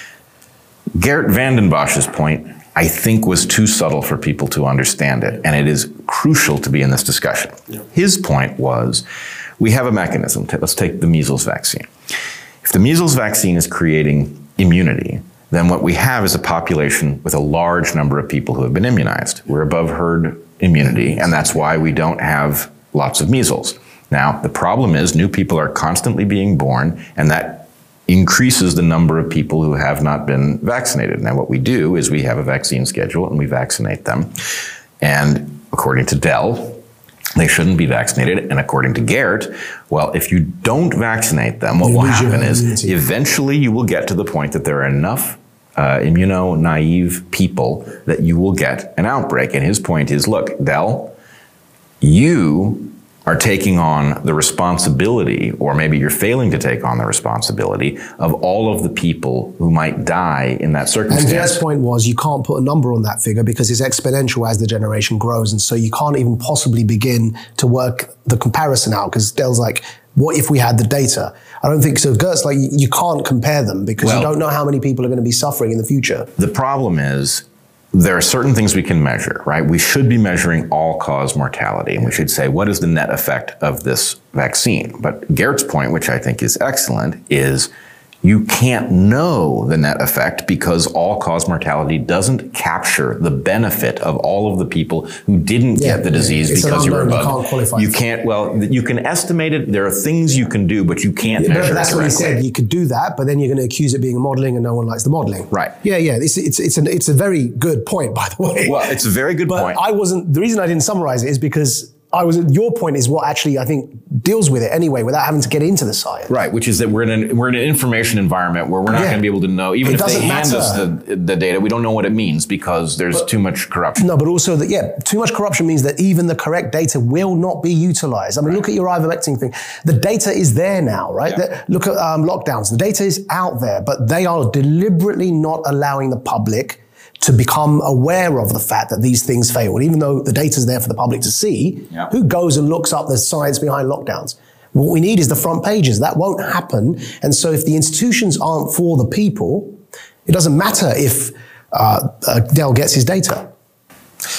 Geert Vanden Bosche's point, I think, was too subtle for people to understand it, and it is crucial to be in this discussion. His point was, we have a mechanism. Let's take the measles vaccine. If the measles vaccine is creating immunity, then what we have is a population with a large number of people who have been immunized. We're above herd immunity, and that's why we don't have lots of measles. Now, the problem is new people are constantly being born, and that increases the number of people who have not been vaccinated. Now, what we do is we have a vaccine schedule, and we vaccinate them. And according to Dell, they shouldn't be vaccinated. And according to Geert, well, if you don't vaccinate them, what will happen is eventually you will get to the point that there are enough uh, immuno-naive people that you will get an outbreak. And his point is, look, Dell, you are taking on the responsibility, or maybe you're failing to take on the responsibility of all of the people who might die in that circumstance. And Geert's point was, you can't put a number on that figure because it's exponential as the generation grows. And so you can't even possibly begin to work the comparison out, because Dell's like, what if we had the data? I don't think so. Geert's like, you can't compare them because well, you don't know how many people are going to be suffering in the future. The problem is, there are certain things we can measure, right? We should be measuring all-cause mortality, and we should say, what is the net effect of this vaccine? But Geert's point, which I think is excellent, is you can't know the net effect because all-cause mortality doesn't capture the benefit of all of the people who didn't yeah, get the disease yeah. because you were above. You can't qualify. You can't, well, you can estimate it. There are things you can do, but you can't yeah, measure it That's directly. What he said. You could do that, but then you're going to accuse it being a modeling, and no one likes the modeling. Right. Yeah, yeah. It's, it's, it's, an, it's a very good point, by the way. Well, it's a very good but point. I wasn't, the reason I didn't summarize it is because I was, your point is what actually I think deals with it anyway, without having to get into the science. Right, which is that we're in an, we're in an information environment where we're not yeah. going to be able to know, even it if they hand matter. us the, the data, we don't know what it means because there's but, too much corruption. No, but also that, yeah, too much corruption means that even the correct data will not be utilized. I mean, right. look at your ivermectin thing. The data is there now, right? Yeah. The, look at um, lockdowns. The data is out there, but they are deliberately not allowing the public to become aware of the fact that these things fail. And even though the data's there for the public to see, yeah. who goes and looks up the science behind lockdowns? What we need is the front pages. That won't happen. And so if the institutions aren't for the people, it doesn't matter if uh, uh, Dell gets his data.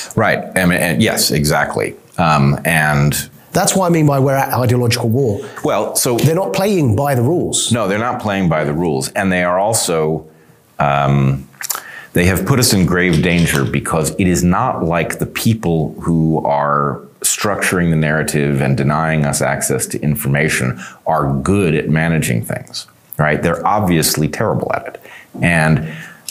Right. I mean, and yes, exactly. Um, and that's what I mean by we're at ideological war. Well, so they're not playing by the rules. No, they're not playing by the rules, and they are also um, they have put us in grave danger because it is not like the people who are structuring the narrative and denying us access to information are good at managing things, right? They're obviously terrible at it, and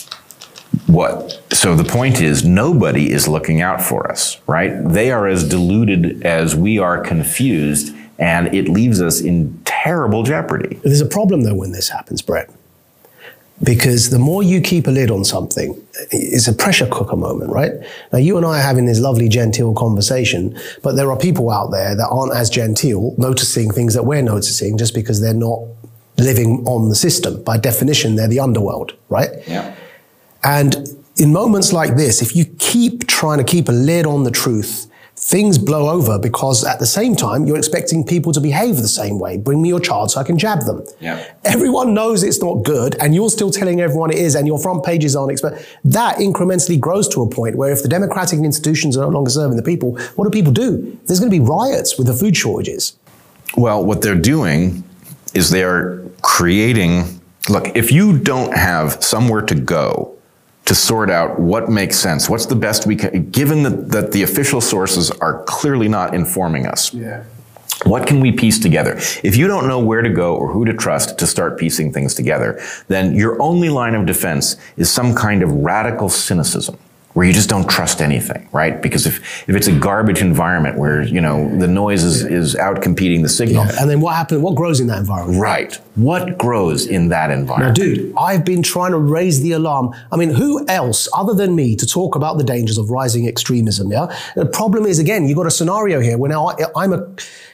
what? So the point is, nobody is looking out for us, right? They are as deluded as we are confused, and it leaves us in terrible jeopardy. There's a problem, though, when this happens, Brett, because the more you keep a lid on something, it's a pressure cooker moment, right? Now, you and I are having this lovely, genteel conversation, but there are people out there that aren't as genteel, noticing things that we're noticing just because they're not living on the system. By definition, they're the underworld, right? Yeah. And in moments like this, if you keep trying to keep a lid on the truth, things blow over because at the same time, you're expecting people to behave the same way. Bring me your child so I can jab them. Yeah. Everyone knows it's not good, and you're still telling everyone it is, and your front pages aren't expert. That incrementally grows to a point where if the democratic institutions are no longer serving the people, what do people do? There's going to be riots with the food shortages. Well, what they're doing is they're creating, look, if you don't have somewhere to go to sort out what makes sense, what's the best we can, given that, that the official sources are clearly not informing us. Yeah. What can we piece together? If you don't know where to go or who to trust to start piecing things together, then your only line of defense is some kind of radical cynicism where you just don't trust anything, right? Because if, if it's a garbage environment where, you know, the noise is, is out-competing the signal. Yeah. And then what happens, what grows in that environment? Right. What grows in that environment? Now, dude, I've been trying to raise the alarm. I mean, who else other than me to talk about the dangers of rising extremism, yeah? The problem is, again, you've got a scenario here where now I, I'm a,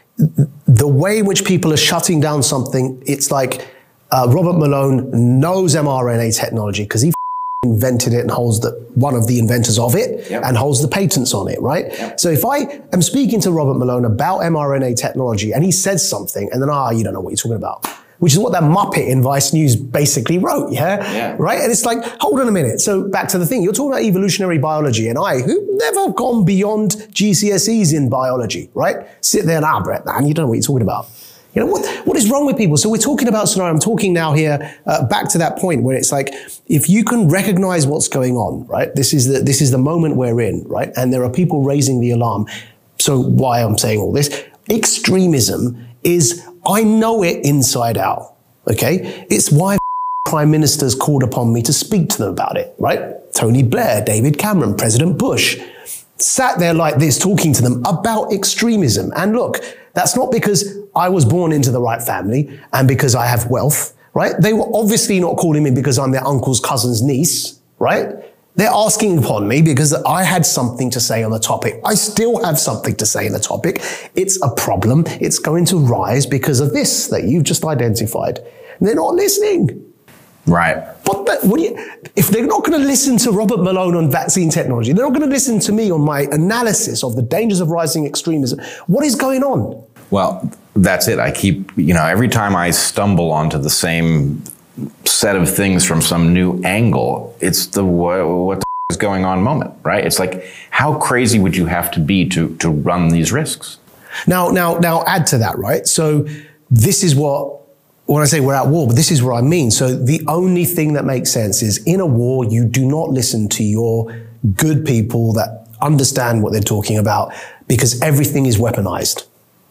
the way in which people are shutting down something, it's like uh, Robert Malone knows mRNA technology because he invented it and holds the one of the inventors of it. Yep. And holds the patents on it, right? Yep. So if I am speaking to Robert Malone about mRNA technology and he says something and then, ah, you don't know what you're talking about, which is what that Muppet in Vice News basically wrote, yeah? yeah? Right? And it's like, hold on a minute. So back to the thing, you're talking about evolutionary biology, and I, who've never gone beyond G C S Es in biology, right? Sit there and, ah, Brett, man, you don't know what you're talking about. You know, what, what is wrong with people? So we're talking about scenario. I'm talking now here, uh, back to that point where it's like, if you can recognize what's going on, right? This is the, this is the moment we're in, right? And there are people raising the alarm. So why I'm saying all this, extremism is, I know it inside out, okay? It's why prime ministers called upon me to speak to them about it, right? Tony Blair, David Cameron, President Bush, sat there like this talking to them about extremism. And look, that's not because I was born into the right family and because I have wealth, right? They were obviously not calling me because I'm their uncle's cousin's niece, right? They're asking upon me because I had something to say on the topic. I still have something to say on the topic. It's a problem. It's going to rise because of this that you've just identified. And they're not listening. Right. What, the, what do you, if they're not going to listen to Robert Malone on vaccine technology, they're not going to listen to me on my analysis of the dangers of rising extremism. What is going on? Well, that's it. I keep, you know, every time I stumble onto the same set of things from some new angle, it's the what, what the is going on moment, right? It's like, how crazy would you have to be to, to run these risks? Now, now, now add to that, right? So this is what, when I say we're at war, but this is what I mean. So the only thing that makes sense is in a war, you do not listen to your good people that understand what they're talking about because everything is weaponized.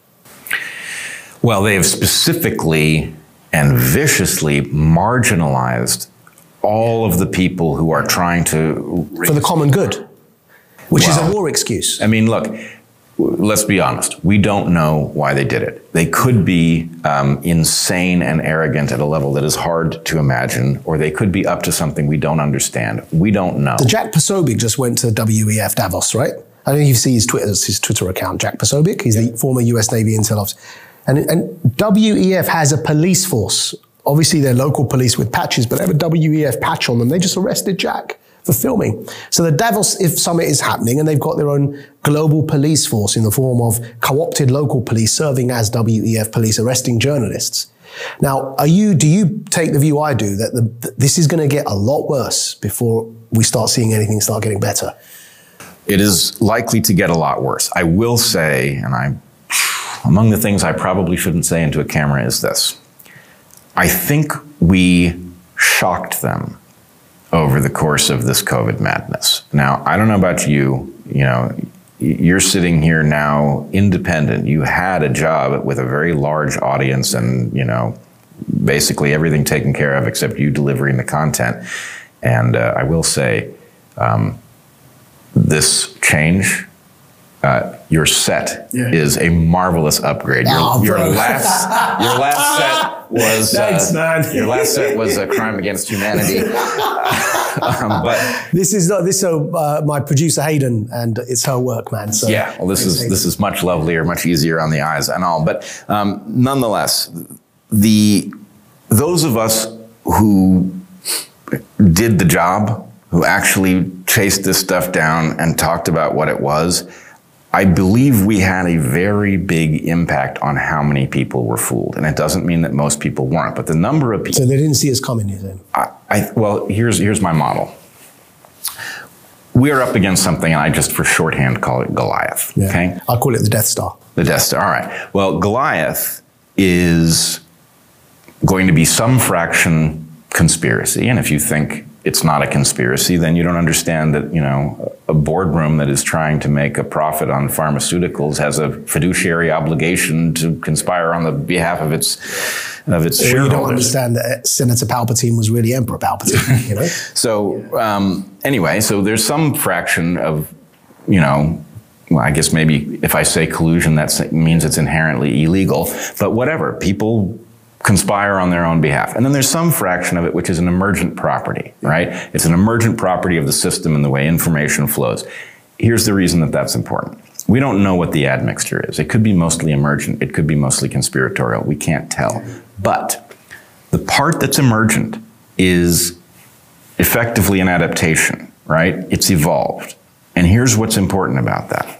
Well, they have specifically and viciously marginalized all of the people who are trying to... For the common good, which well, is a war excuse. I mean, look, let's be honest. We don't know why they did it. They could be um, insane and arrogant at a level that is hard to imagine, or they could be up to something we don't understand. We don't know. So Jack Posobiec just went to W E F Davos, right? I don't know if you see his Twitter, his Twitter account, Jack Posobiec. He's yeah. the former U S Navy intel officer. And, and W E F has a police force. Obviously, they're local police with patches, but they have a W E F patch on them. They just arrested Jack for filming. So the Davos summit is happening, and they've got their own global police force in the form of co-opted local police serving as W E F police, arresting journalists. Now, are you? Do you take the view I do that the, this is going to get a lot worse before we start seeing anything start getting better? it is likely to get a lot worse. I will say, and I, among the things I probably shouldn't say into a camera is this. I think we shocked them over the course of this COVID madness. Now, I don't know about you, you know, you're sitting here now independent. You had a job with a very large audience and, you know, basically everything taken care of except you delivering the content. And uh, I will say, um, this change, uh, your set yeah. is a marvelous upgrade. Your, oh, your last, your last set was Thanks, uh, man. your last set was a crime against humanity. um, but this is not this. So uh, my producer Hayden, and it's her work, man. So yeah, well, this is Hayden. This is much lovelier, much easier on the eyes and all. But um, nonetheless, the those of us who did the job, who actually chased this stuff down and talked about what it was, I believe we had a very big impact on how many people were fooled. And it doesn't mean that most people weren't, but the number of people... So they didn't see us coming, you think? I, I, well, here's, here's my model. We're up against something, and I just for shorthand call it Goliath, yeah. okay? I'll call it the Death Star. The Death Star, all right. Well, Goliath is going to be some fraction conspiracy, and if you think it's not a conspiracy, then you don't understand that, you know, a boardroom that is trying to make a profit on pharmaceuticals has a fiduciary obligation to conspire on the behalf of its of its or shareholders. You don't understand that Senator Palpatine was really Emperor Palpatine, you know? So um, anyway, so there's some fraction of, you know, well, I guess maybe if I say collusion, that means it's inherently illegal, but whatever, people conspire on their own behalf. And then there's some fraction of it which is an emergent property, right? It's an emergent property of the system and the way information flows. Here's the reason that that's important. We don't know what the admixture is. It could be mostly emergent. It could be mostly conspiratorial. We can't tell. But the part that's emergent is effectively an adaptation, right? It's evolved. And here's what's important about that.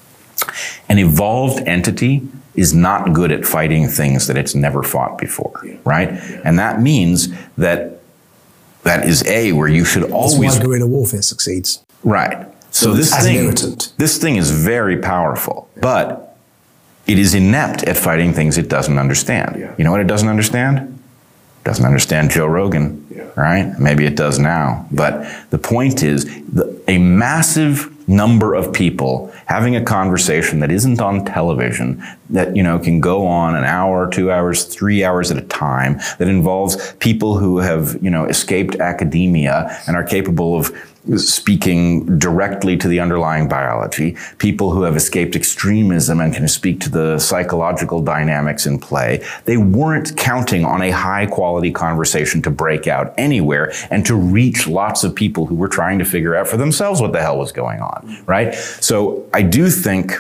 An evolved entity is not good at fighting things that it's never fought before, right? And that means that that is A, where you should always... That's why guerrilla warfare succeeds. Right. So this As thing, irritant. this thing is very powerful, but it is inept at fighting things it doesn't understand. Yeah. You know what it doesn't understand? It doesn't understand Joe Rogan, yeah. right? Maybe it does now. Yeah. But the point is, the, a massive number of people having a conversation that isn't on television, that, you know, can go on an hour, two hours, three hours at a time, that involves people who have, you know, escaped academia and are capable of speaking directly to the underlying biology, people who have escaped extremism and can speak to the psychological dynamics in play. They weren't counting on a high quality conversation to break out anywhere and to reach lots of people who were trying to figure out for themselves what the hell was going on, right? So I do think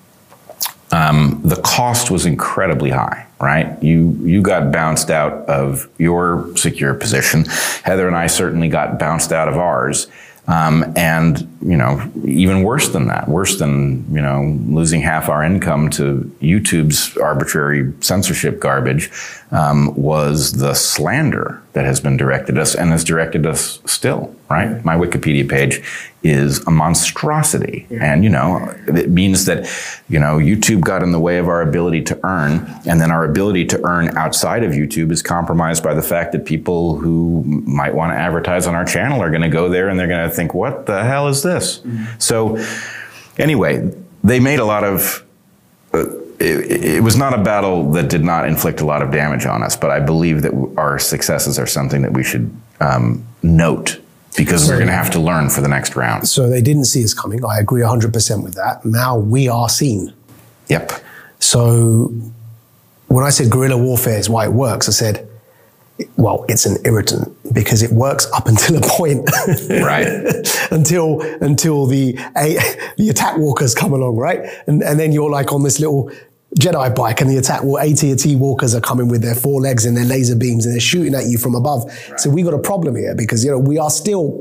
um, the cost was incredibly high, right? You, you got bounced out of your secure position. Heather and I certainly got bounced out of ours. Um, and, you know, even worse than that, worse than, you know, losing half our income to YouTube's arbitrary censorship garbage, um, was the slander that has been directed us and has directed us still, right? My Wikipedia page is a monstrosity. Yeah. And, you know, it means that, you know, YouTube got in the way of our ability to earn, and then our ability to earn outside of YouTube is compromised by the fact that people who might want to advertise on our channel are going to go there and they're going to think, what the hell is this? Mm-hmm. So anyway, they made a lot of, uh, it, it was not a battle that did not inflict a lot of damage on us, but I believe that our successes are something that we should um, note, because so, we're going to have to learn for the next round. So they didn't see us coming. I agree one hundred percent with that. Now we are seen. Yep. So when I said guerrilla warfare is why it works, I said, well, it's an irritant because it works up until a point. Right. until until the a, the attack walkers come along, right? And, and then you're like on this little Jedi bike and the attack A T T walkers are coming with their four legs and their laser beams and they're shooting at you from above. Right. So we got a problem here because, you know, we are still,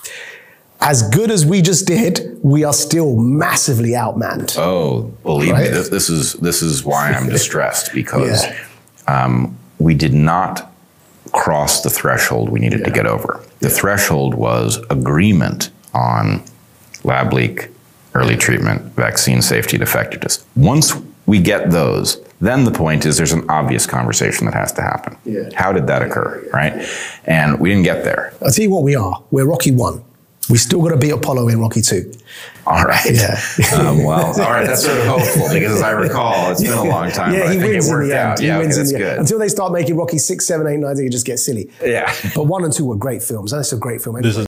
as good as we just did, we are still massively outmanned. Oh, believe right? me, this, this is this is why I'm distressed, because yeah. um, we did not cross the threshold we needed yeah. to get over. The yeah. threshold was agreement on lab leak early treatment, vaccine safety, and effectiveness. Once we get those, then the point is there's an obvious conversation that has to happen. Yeah. How did that occur, right? And we didn't get there. I'll tell you what we are. We're Rocky one. We still got to beat Apollo in Rocky two. All right. Yeah. um, well, all right. That's sort of hopeful because as I recall, it's been a long time. Yeah, but he I think wins it in worked the end. out. He Yeah, wins okay, in that's the good. end. Until they start making Rocky six, seven, eight, nine, they just get silly. Yeah. But one and two were great films. And it's a great film. This is